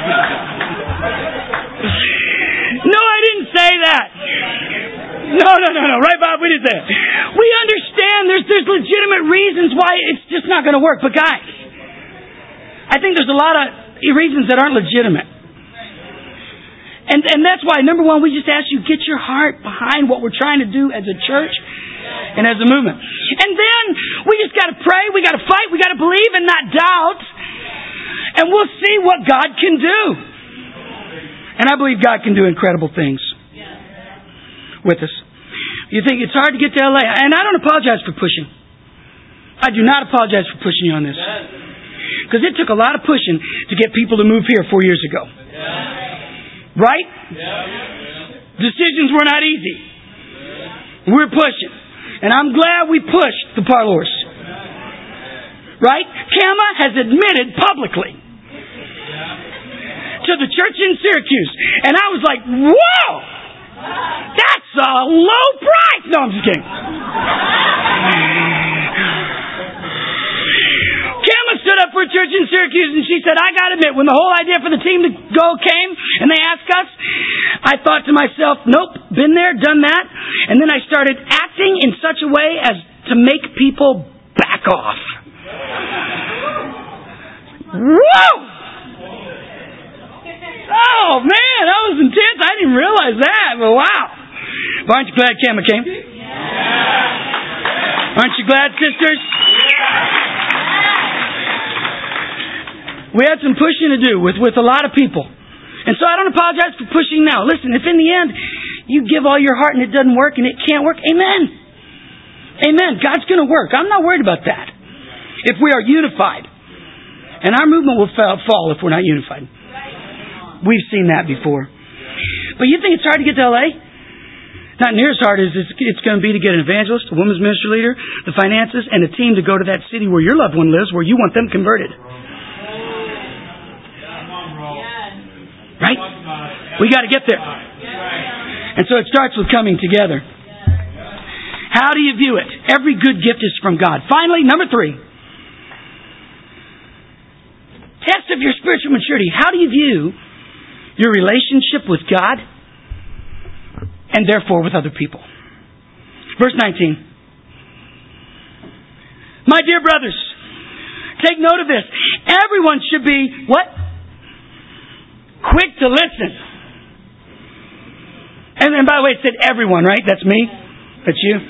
No, I didn't say that. No. Right, Bob? We didn't say that. We understand there's legitimate reasons why it's just not going to work. But guys, I think there's a lot of reasons that aren't legitimate. And that's why, number one, we just ask you, get your heart behind what we're trying to do as a church and as a movement. And then we just got to pray, we got to fight, we got to believe and not doubt. And we'll see what God can do. And I believe God can do incredible things with us. You think it's hard to get to LA, and I don't apologize for pushing. I do not apologize for pushing you on this. Because it took a lot of pushing to get people to move here 4 years ago. Right? Decisions were not easy. We're pushing. And I'm glad we pushed the Parlors. Right? Kama has admitted publicly to the church in Syracuse. And I was like, whoa! That's a low price! No, I'm just kidding. Kama stood up for a church in Syracuse and she said, I got to admit, when the whole idea for the team to go came and they asked us, I thought to myself, nope, been there, done that. And then I started acting in such a way as to make people back off. Whoa! Oh man, that was intense. I didn't realize that, but wow. But aren't you glad Kama came? Aren't you glad, sisters? We had some pushing to do with a lot of people. And so I don't apologize for pushing now. Listen, if in the end you give all your heart and it doesn't work and it can't work, amen. Amen. God's going to work. I'm not worried about that. If we are unified. And our movement will fall if we're not unified. We've seen that before. But you think it's hard to get to LA? Not near as hard as it's going to be to get an evangelist, a women's ministry leader, the finances, and a team to go to that city where your loved one lives, where you want them converted. Right? We got to get there. And so it starts with coming together. How do you view it? Every good gift is from God. Finally, number 3. Test of your spiritual maturity. How do you view your relationship with God and therefore with other people? Verse 19. My dear brothers, take note of this. Everyone should be, what? Quick to listen. And by the way, it said everyone, right? That's me. That's you.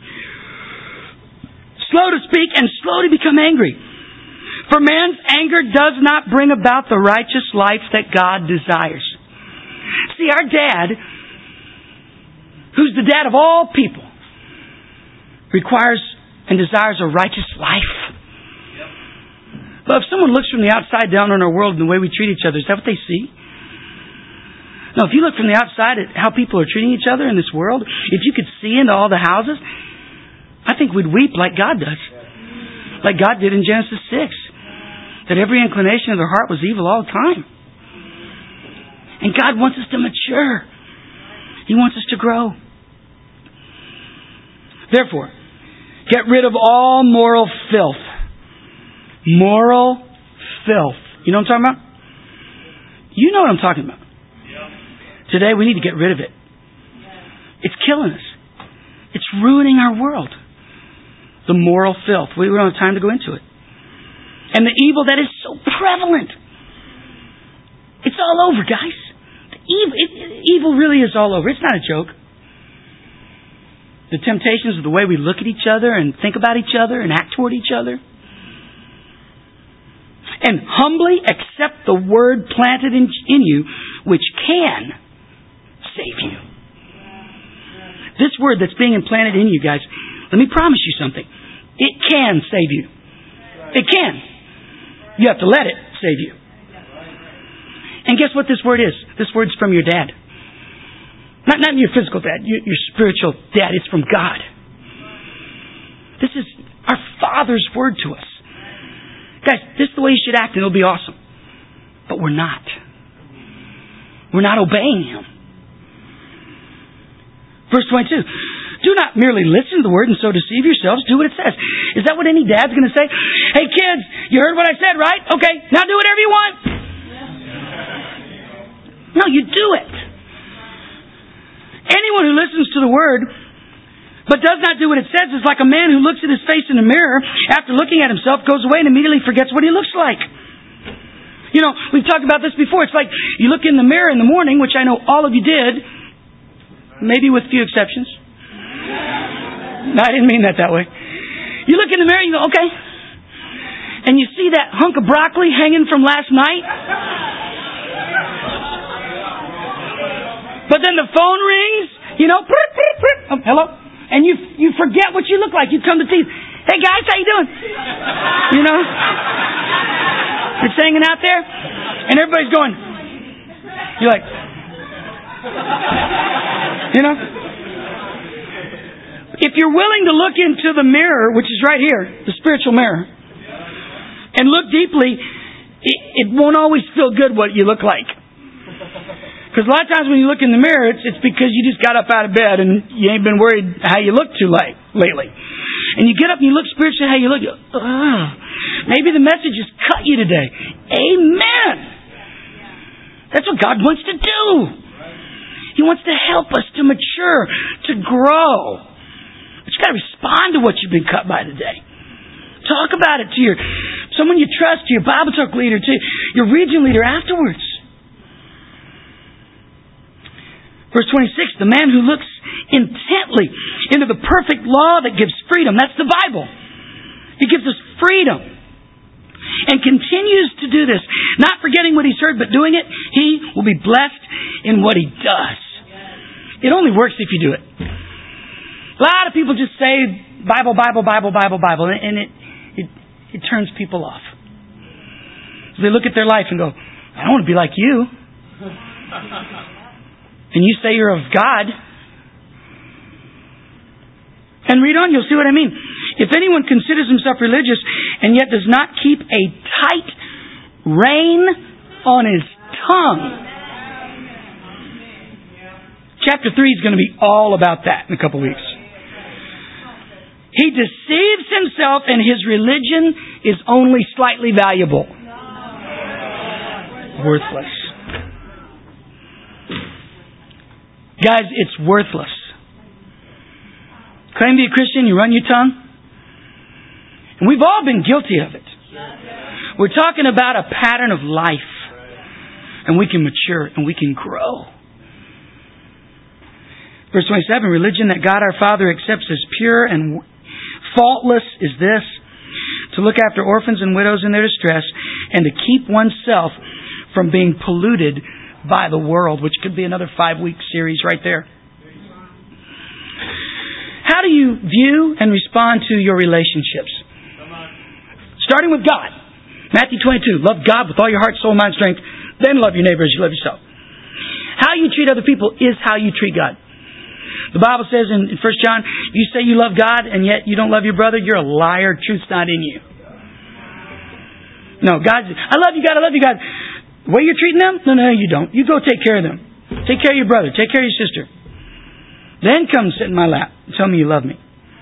Slow to speak and slow to become angry. For man's anger does not bring about the righteous life that God desires. See, our dad, who's the dad of all people, requires and desires a righteous life. But if someone looks from the outside down on our world and the way we treat each other, is that what they see? No, if you look from the outside at how people are treating each other in this world, if you could see into all the houses, I think we'd weep like God does. Like God did in Genesis 6. That every inclination of their heart was evil all the time. And God wants us to mature. He wants us to grow. Therefore, get rid of all moral filth. Moral filth. You know what I'm talking about? You know what I'm talking about. Today we need to get rid of it. It's killing us. It's ruining our world. The moral filth. We don't have time to go into it. And the evil that is so prevalent. It's all over, guys. Evil really is all over. It's not a joke. The temptations of the way we look at each other and think about each other and act toward each other. And humbly accept the word planted in you, which can save you. This word that's being implanted in you, guys, let me promise you something. It can save you. It can. You have to let it save you. And guess what this word is? This word's from your dad. Not your physical dad, your spiritual dad. It's from God. This is our Father's word to us. Guys, this is the way you should act and it'll be awesome. But we're not. We're not obeying Him. Verse 22. Do not merely listen to the word and so deceive yourselves. Do what it says. Is that what any dad's going to say? Hey kids, you heard what I said, right? Okay, now do whatever you want. No, you do it. Anyone who listens to the word but does not do what it says is like a man who looks at his face in a mirror, after looking at himself, goes away and immediately forgets what he looks like. You know, we've talked about this before. It's like you look in the mirror in the morning, which I know all of you did, maybe with few exceptions. No, I didn't mean that way. You look in the mirror and you go, okay. And you see that hunk of broccoli hanging from last night. But then the phone rings, you know, oh, hello? And you forget what you look like. You come to teeth. Hey guys, how you doing? You know? It's hanging out there. And everybody's going. You're like. You know? If you're willing to look into the mirror, which is right here, the spiritual mirror, and look deeply, it won't always feel good what you look like. Because a lot of times when you look in the mirror, it's because you just got up out of bed and you ain't been worried how you look too late lately. And you get up and you look spiritually how you look. Maybe the message has cut you today. Amen. That's what God wants to do. He wants to help us to mature, to grow. But you got to respond to what you've been cut by today. Talk about it to someone you trust, to your Bible talk leader, to your region leader afterwards. Verse 26, the man who looks intently into the perfect law that gives freedom. That's the Bible. It gives us freedom. And continues to do this, not forgetting what he's heard, but doing it, he will be blessed in what he does. It only works if you do it. A lot of people just say Bible, Bible, Bible, Bible, Bible, and it turns people off. So they look at their life and go, I don't want to be like you. And you say you're of God. And read on, you'll see what I mean. If anyone considers himself religious and yet does not keep a tight rein on his tongue. Chapter 3 is going to be all about that in a couple weeks. He deceives himself and his religion is only slightly valuable. Worthless. Guys, it's worthless. Claim to be a Christian, you run your tongue. And we've all been guilty of it. We're talking about a pattern of life. And we can mature and we can grow. Verse 27, religion that God our Father accepts as pure and faultless is this: to look after orphans and widows in their distress and to keep oneself from being polluted by the world, which could be another 5-week series right there. How do you view and respond to your relationships? Starting with God. Matthew 22, love God with all your heart, soul, mind, strength, then love your neighbor as you love yourself. How you treat other people is how you treat God. The Bible says in 1 John, if you say you love God and yet you don't love your brother, you're a liar. Truth's not in you. No, God, I love you, God, I love you, God. The way you're treating them? No, you don't. You go take care of them. Take care of your brother. Take care of your sister. Then come sit in my lap and tell me you love me.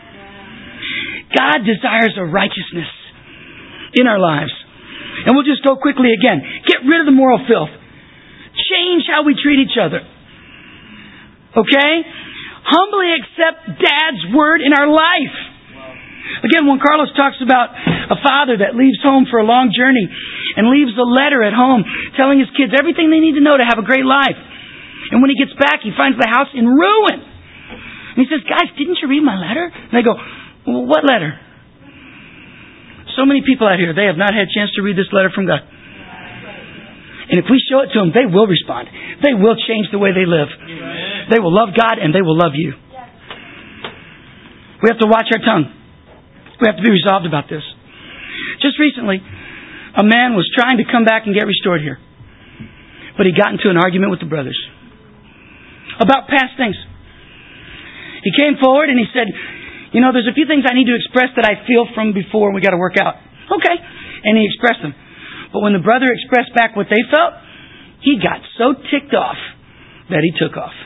God desires a righteousness in our lives. And we'll just go quickly again. Get rid of the moral filth. Change how we treat each other. Okay? Humbly accept Dad's word in our life. Again, when Carlos talks about A father that leaves home for a long journey and leaves a letter at home telling his kids everything they need to know to have a great life. And when he gets back, he finds the house in ruin. And he says, guys, didn't you read my letter? And they go, well, what letter? So many people out here, they have not had a chance to read this letter from God. And if we show it to them, they will respond. They will change the way they live. Amen. They will love God and they will love you. We have to watch our tongue. We have to be resolved about this. Just recently, a man was trying to come back and get restored here. But he got into an argument with the brothers about past things. He came forward and he said, you know, there's a few things I need to express that I feel from before and we got to work out. Okay. And he expressed them. But when the brother expressed back what they felt, he got so ticked off that he took off.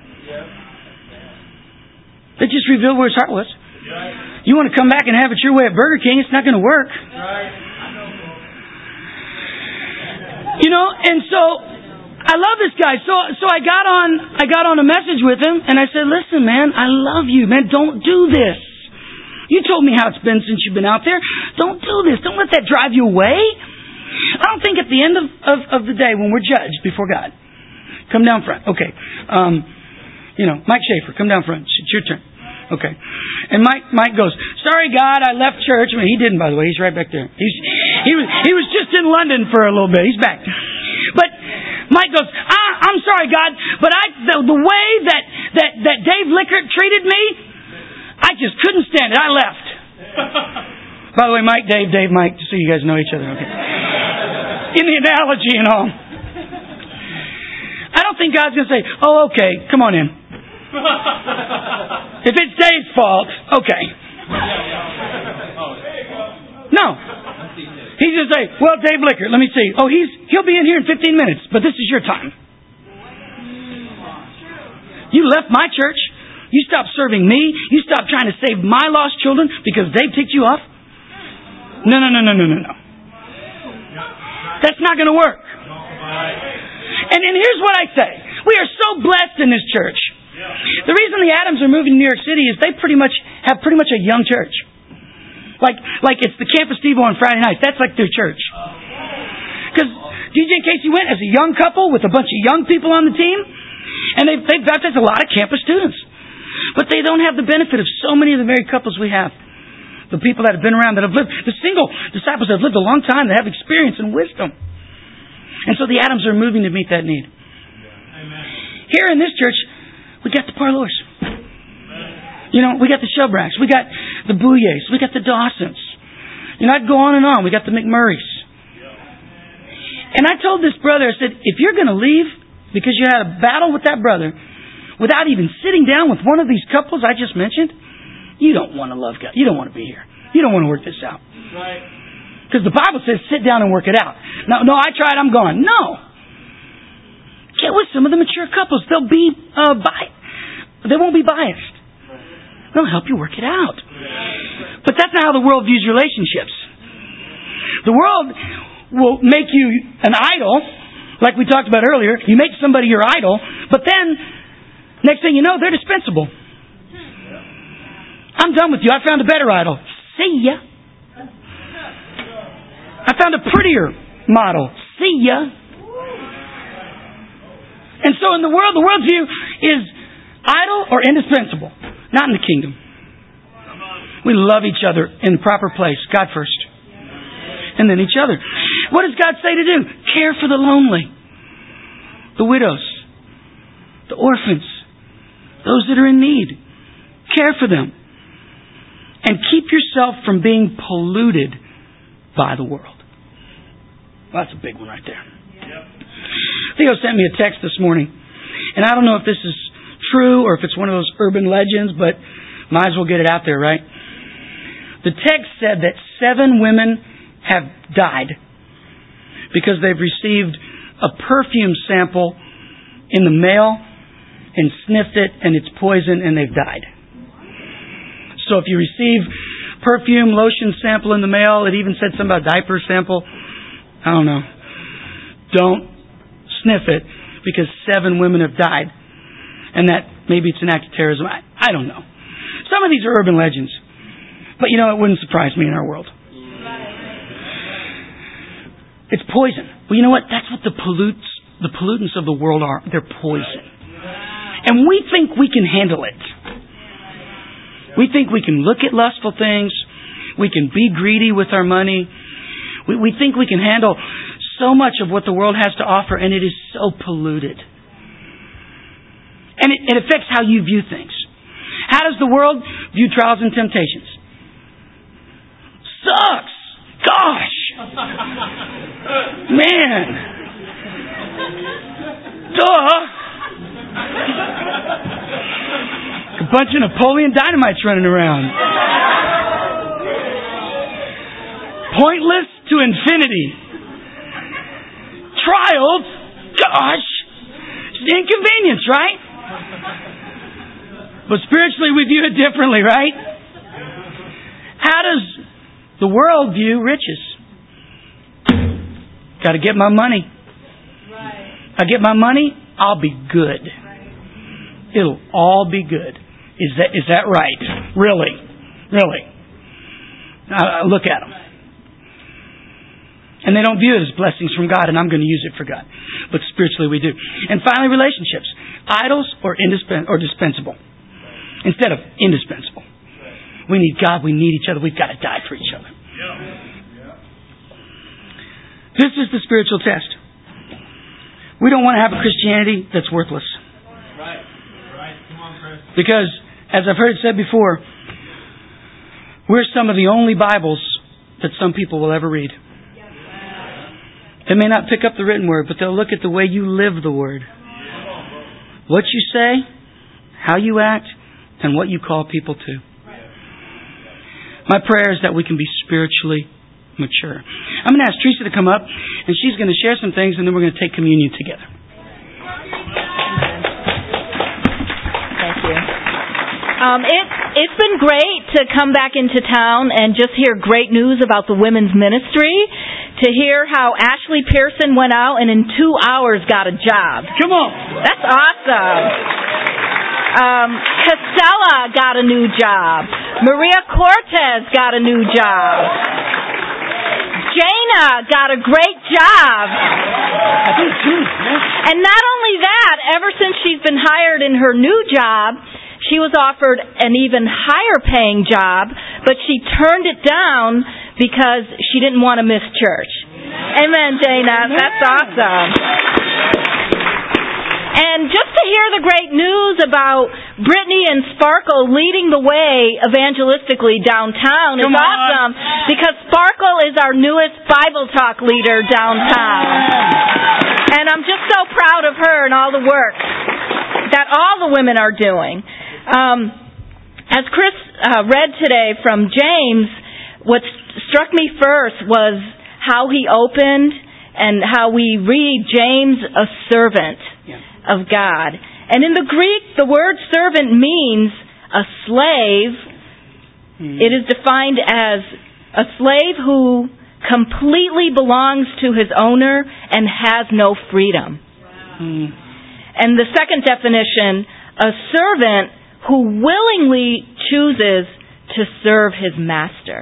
That just revealed where his heart was. You want to come back and have it your way at Burger King, it's not going to work. You know, and so I love this guy. So I got on a message with him and I said, listen, man, I love you, man. Don't do this. You told me how it's been since you've been out there. Don't do this. Don't let that drive you away. I don't think at the end of the day when we're judged before God, come down front. Okay. Mike Schaefer, come down front. It's your turn. Okay. And Mike goes, sorry, God, I left church. I mean, he didn't, by the way. He's right back there. He was just in London for a little bit. He's back. But Mike goes, I'm sorry, God, but the way that Dave Lickert treated me, I just couldn't stand it. I left. By the way, Mike, Dave, Mike, so you guys know each other. Okay. In the analogy and all. I don't think God's going to say, oh, okay, come on in. If it's Dave's fault, okay. No. He's going to say, well, Dave Lickert, let me see. Oh, he'll be in here in 15 minutes, but this is your time. You left my church. You stopped serving me. You stopped trying to save my lost children because Dave ticked you off. No. That's not going to work. And here's what I say. We are so blessed in this church. The reason the Adams are moving to New York City is they have pretty much a young church. Like it's the Campus Devo on Friday nights. That's like their church. Because DJ and Casey went as a young couple with a bunch of young people on the team. And they've baptized a lot of campus students. But they don't have the benefit of so many of the married couples we have. The people that have been around, that have lived, the single disciples that have lived a long time, that have experience and wisdom. And so the Adams are moving to meet that need. Amen. Here in this church, we got the Parlours. You know, we got the Shubracks. We got the Bouilles. We got the Dawsons. You know, I'd go on and on. We got the McMurrays. And I told this brother, I said, if you're going to leave because you had a battle with that brother without even sitting down with one of these couples I just mentioned, you don't want to love God. You don't want to be here. You don't want to work this out. Right. Because the Bible says sit down and work it out. No, I tried, I'm gone. No. Get with some of the mature couples. They'll be they won't be biased. They'll help you work it out. But that's not how the world views relationships. The world will make you an idol, like we talked about earlier. You make somebody your idol, but then next thing you know, they're dispensable. I'm done with you. I found a better idol. See ya. I found a prettier model. See ya. And so in the world's view is idol or indispensable. Not in the kingdom. We love each other in the proper place. God first. And then each other. What does God say to do? Care for the lonely. The widows. The orphans. Those that are in need. Care for them. And keep yourself from being polluted by the world. Well, that's a big one right there. Theo sent me a text this morning. And I don't know if this is true or if it's one of those urban legends, but might as well get it out there, right? The text said that 7 women have died because they've received a perfume sample in the mail and sniffed it and it's poison and they've died. So if you receive perfume, lotion sample in the mail, it even said something about diaper sample. I don't know. Don't sniff it because 7 women have died. And that maybe it's an act of terrorism. I don't know. Some of these are urban legends. But you know, it wouldn't surprise me in our world. It's poison. Well, you know what? That's what the pollutants of the world are. They're poison. And we think we can handle it. We think we can look at lustful things. We can be greedy with our money. We think we can handle so much of what the world has to offer, and it is so polluted. And it affects how you view things. How does the world view trials and temptations? Sucks! Gosh! Man! Duh! A bunch of Napoleon Dynamites running around. Pointless to infinity. Trials? Gosh! It's an inconvenience, right? But spiritually we view it differently, right? How does the world view riches? Got to get my money. I get my money, I'll be good. It'll all be good. Is that right? Really? Look at them. And they don't view it as blessings from God, and I'm going to use it for God. But spiritually we do. And finally, relationships. Idols or dispensable. Instead of indispensable. We need God, we need each other, we've got to die for each other. This is the spiritual test. We don't want to have a Christianity that's worthless. Right. Come on, Chris. Because, as I've heard it said before, we're some of the only Bibles that some people will ever read. They may not pick up the written word, but they'll look at the way you live the word. What you say, how you act, and what you call people to. My prayer is that we can be spiritually mature. I'm going to ask Teresa to come up, and she's going to share some things, and then we're going to take communion together. Thank you. It's been great to come back into town and just hear great news about the women's ministry. To hear how Ashley Pearson went out and in 2 hours got a job. Come on. That's awesome. Castella got a new job. Maria Cortez got a new job. Jana got a great job. I do too. Yeah. And not only that, ever since she's been hired in her new job, she was offered an even higher paying job, but she turned it down because she didn't want to miss church. Amen, Jana. That's awesome. And just to hear the great news about Brittany and Sparkle leading the way evangelistically downtown is awesome, because Sparkle is our newest Bible Talk leader downtown. And I'm just so proud of her and all the work that all the women are doing. As Chris read today from James, what struck me first was how he opened and how we read James, a servant of God. And in the Greek, the word servant means a slave. It is defined as a slave who completely belongs to his owner and has no freedom. And the second definition, a servant who willingly chooses to serve his master.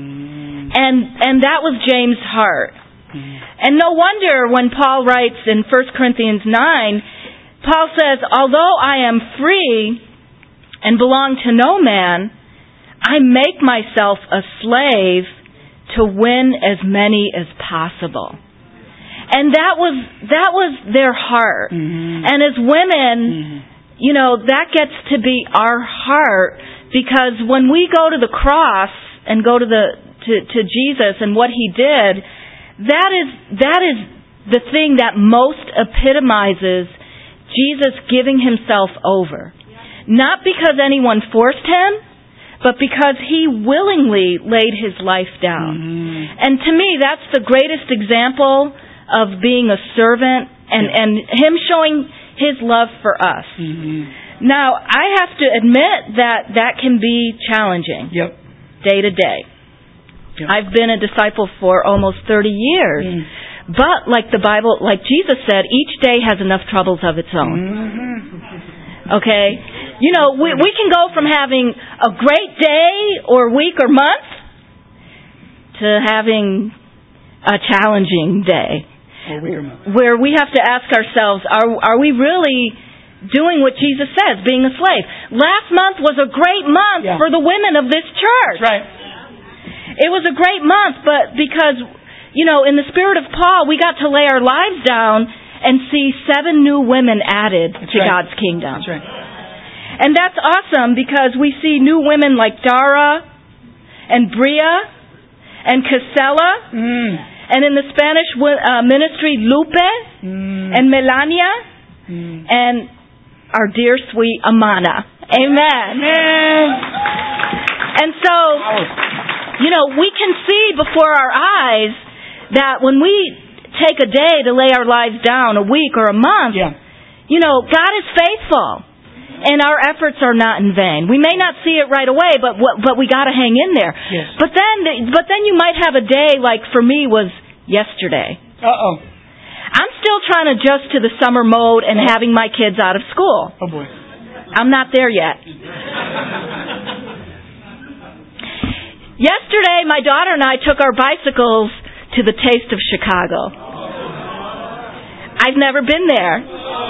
And that was James' heart. And no wonder when Paul writes in 1 Corinthians 9, Paul says, although I am free and belong to no man, I make myself a slave to win as many as possible. And that was their heart. And as women, you know, that gets to be our heart, because when we go to the cross and go to Jesus and what he did, that is the thing that most epitomizes Jesus giving himself over. Not because anyone forced him, but because he willingly laid his life down. And to me, that's the greatest example of being a servant and him showing his love for us. Now, I have to admit that can be challenging. Day to day. I've been a disciple for almost 30 years. But like the Bible, like Jesus said, each day has enough troubles of its own. Okay? You know, we can go from having a great day or week or month to having a challenging day. Where we have to ask ourselves, are we really doing what Jesus says, being a slave? Last month was a great month for the women of this church. That's right. It was a great month, but because, in the spirit of Paul, we got to lay our lives down and see 7 new women added to God's kingdom. That's right. And that's awesome because we see new women like Dara and Bria and Casella. And in the Spanish ministry, Lupe and Melania and our dear sweet Amana. Amen. And so, we can see before our eyes that when we take a day to lay our lives down, a week or a month, God is faithful. And our efforts are not in vain. We may not see it right away, but we got to hang in there. Yes. But then you might have a day like for me was yesterday. I'm still trying to adjust to the summer mode and having my kids out of school. Oh boy. I'm not there yet. Yesterday, my daughter and I took our bicycles to the Taste of Chicago. I've never been there.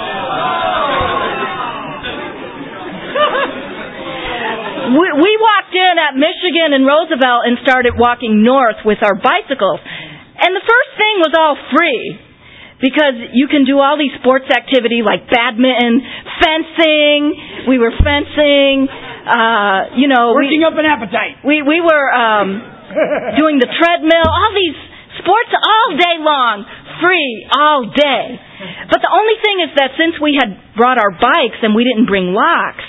We walked in at Michigan and Roosevelt and started walking north with our bicycles. And the first thing was all free because you can do all these sports activity like badminton, fencing. We were fencing, working up an appetite. We were doing the treadmill, all these sports all day long, free all day. But the only thing is that since we had brought our bikes and we didn't bring locks,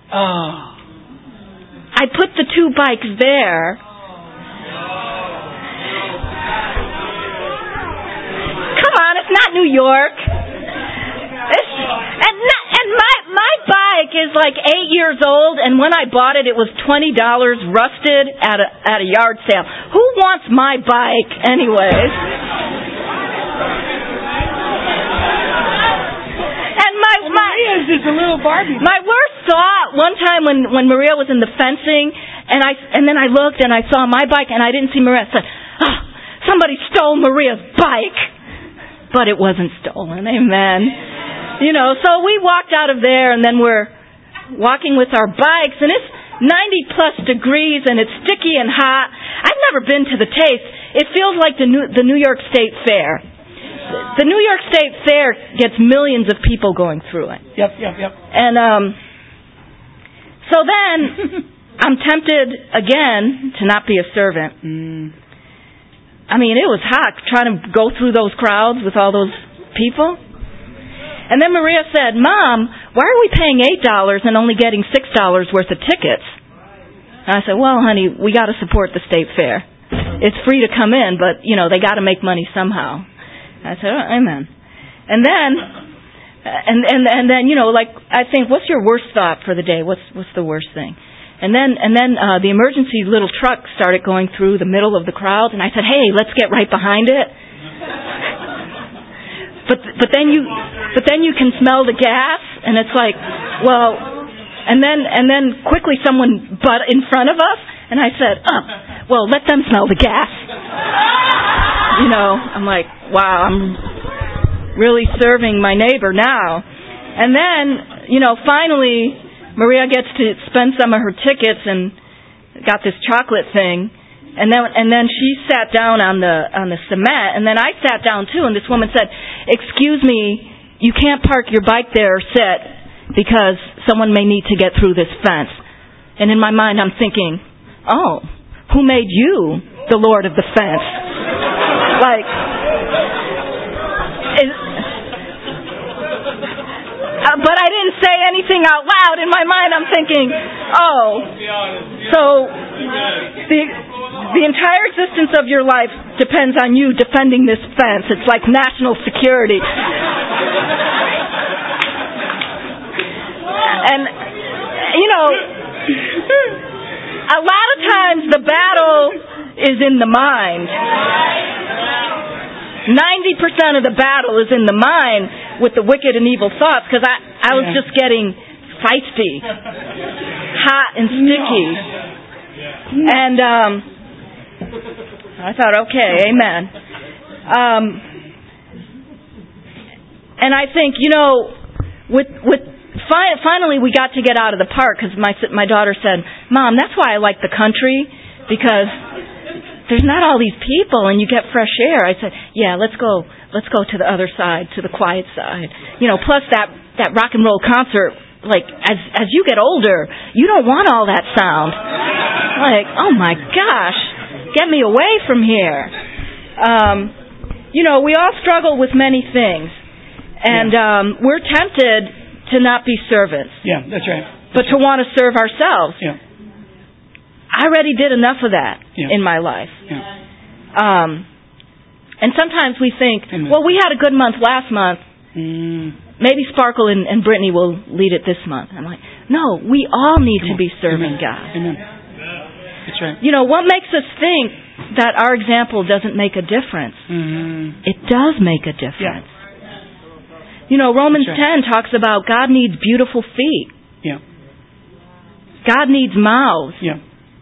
I put the 2 bikes there. Come on, it's not New York. And my bike is like 8 years old, and when I bought it, it was $20 rusted at a yard sale. Who wants my bike, anyways? Maria's just a little Barbie. My worst thought one time when Maria was in the fencing, and then I looked and I saw my bike and I didn't see Maria. I said, somebody stole Maria's bike, but it wasn't stolen. Amen. So we walked out of there, and then we're walking with our bikes, and it's 90 plus degrees and it's sticky and hot. I've never been to the Taste. It feels like the New York State Fair. The New York State Fair gets millions of people going through it. Yep. And so then I'm tempted again to not be a servant. I mean, it was hot trying to go through those crowds with all those people. And then Maria said, "Mom, why are we paying $8 and only getting $6 worth of tickets?" And I said, "Well, honey, we got to support the state fair. It's free to come in, but they got to make money somehow." I said, "Amen." And then, I think, what's your worst thought for the day? What's the worst thing? And then the emergency little truck started going through the middle of the crowd, and I said, "Hey, let's get right behind it." But then you can smell the gas, and it's like, well, and then quickly someone butt in front of us, and I said, well, let them smell the gas. I'm like, wow, I'm really serving my neighbor now. And then, finally, Maria gets to spend some of her tickets and got this chocolate thing. And then she sat down on the cement, and then I sat down too, and this woman said, "Excuse me, you can't park your bike there or sit because someone may need to get through this fence." And in my mind I'm thinking, "Oh, who made you the Lord of the fence?" But I didn't say anything out loud. In my mind I'm thinking, so the entire existence of your life depends on you defending this fence. It's like national security. And, a lot of times the battle is in the mind. 90% of the battle is in the mind with the wicked and evil thoughts, because I was just getting feisty, hot and sticky. And I thought, okay, amen. And I think, finally we got to get out of the park because my daughter said, "Mom, that's why I like the country, because there's not all these people and you get fresh air." I said, "Yeah, let's go to the other side, to the quiet side." Plus that rock and roll concert, like as you get older, you don't want all that sound. Like, oh my gosh, get me away from here. We all struggle with many things. And we're tempted to not be servants. Yeah, that's right. But to want to serve ourselves. Yeah. I already did enough of that in my life. Yeah. And sometimes we think, well, we had a good month last month. Maybe Sparkle and Brittany will lead it this month. I'm like, no, we all need to be serving God. Amen. That's right. What makes us think that our example doesn't make a difference? It does make a difference. Yeah. Romans 10 talks about God needs beautiful feet. Yeah. God needs mouths. Yeah.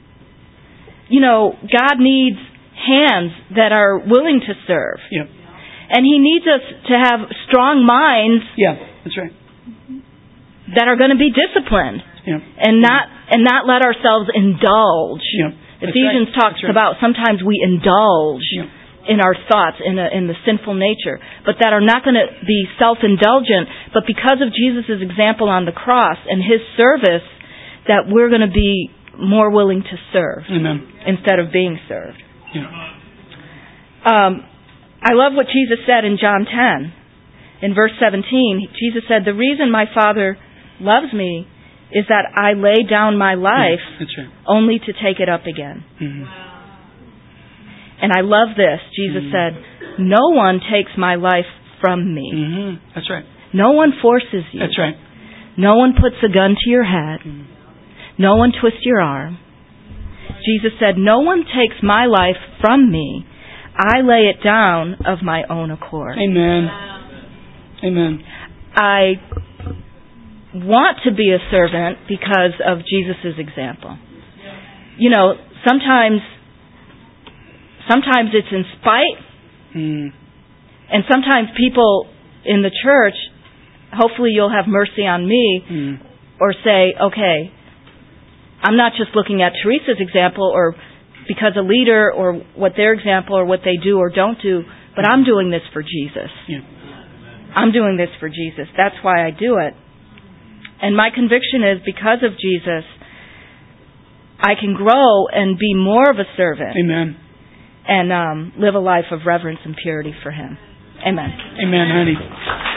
God needs hands that are willing to serve. Yeah. And He needs us to have strong minds. Yeah, that's right. That are going to be disciplined. Yeah. And not let ourselves indulge. Yeah. Ephesians talks about sometimes we indulge in our thoughts, in the sinful nature, but that are not going to be self-indulgent, but because of Jesus' example on the cross and His service, that we're going to be more willing to serve. Amen. Instead of being served. Yeah. I love what Jesus said in John 10. In verse 17, Jesus said, "The reason my Father loves me is that I lay down my life only to take it up again." Mm-hmm. And I love this. Jesus said, "No one takes my life from me." Mm-hmm. That's right. No one forces you. That's right. No one puts a gun to your head. No one twists your arm. Jesus said, "No one takes my life from me. I lay it down of my own accord." Amen. Amen. I want to be a servant because of Jesus' example. Sometimes it's in spite, and sometimes people in the church, hopefully you'll have mercy on me, or say, okay, I'm not just looking at Teresa's example, or because a leader, or what their example, or what they do or don't do, but I'm doing this for Jesus. Yeah. I'm doing this for Jesus. That's why I do it. And my conviction is, because of Jesus, I can grow and be more of a servant. Amen. And live a life of reverence and purity for Him. Amen. Amen, honey.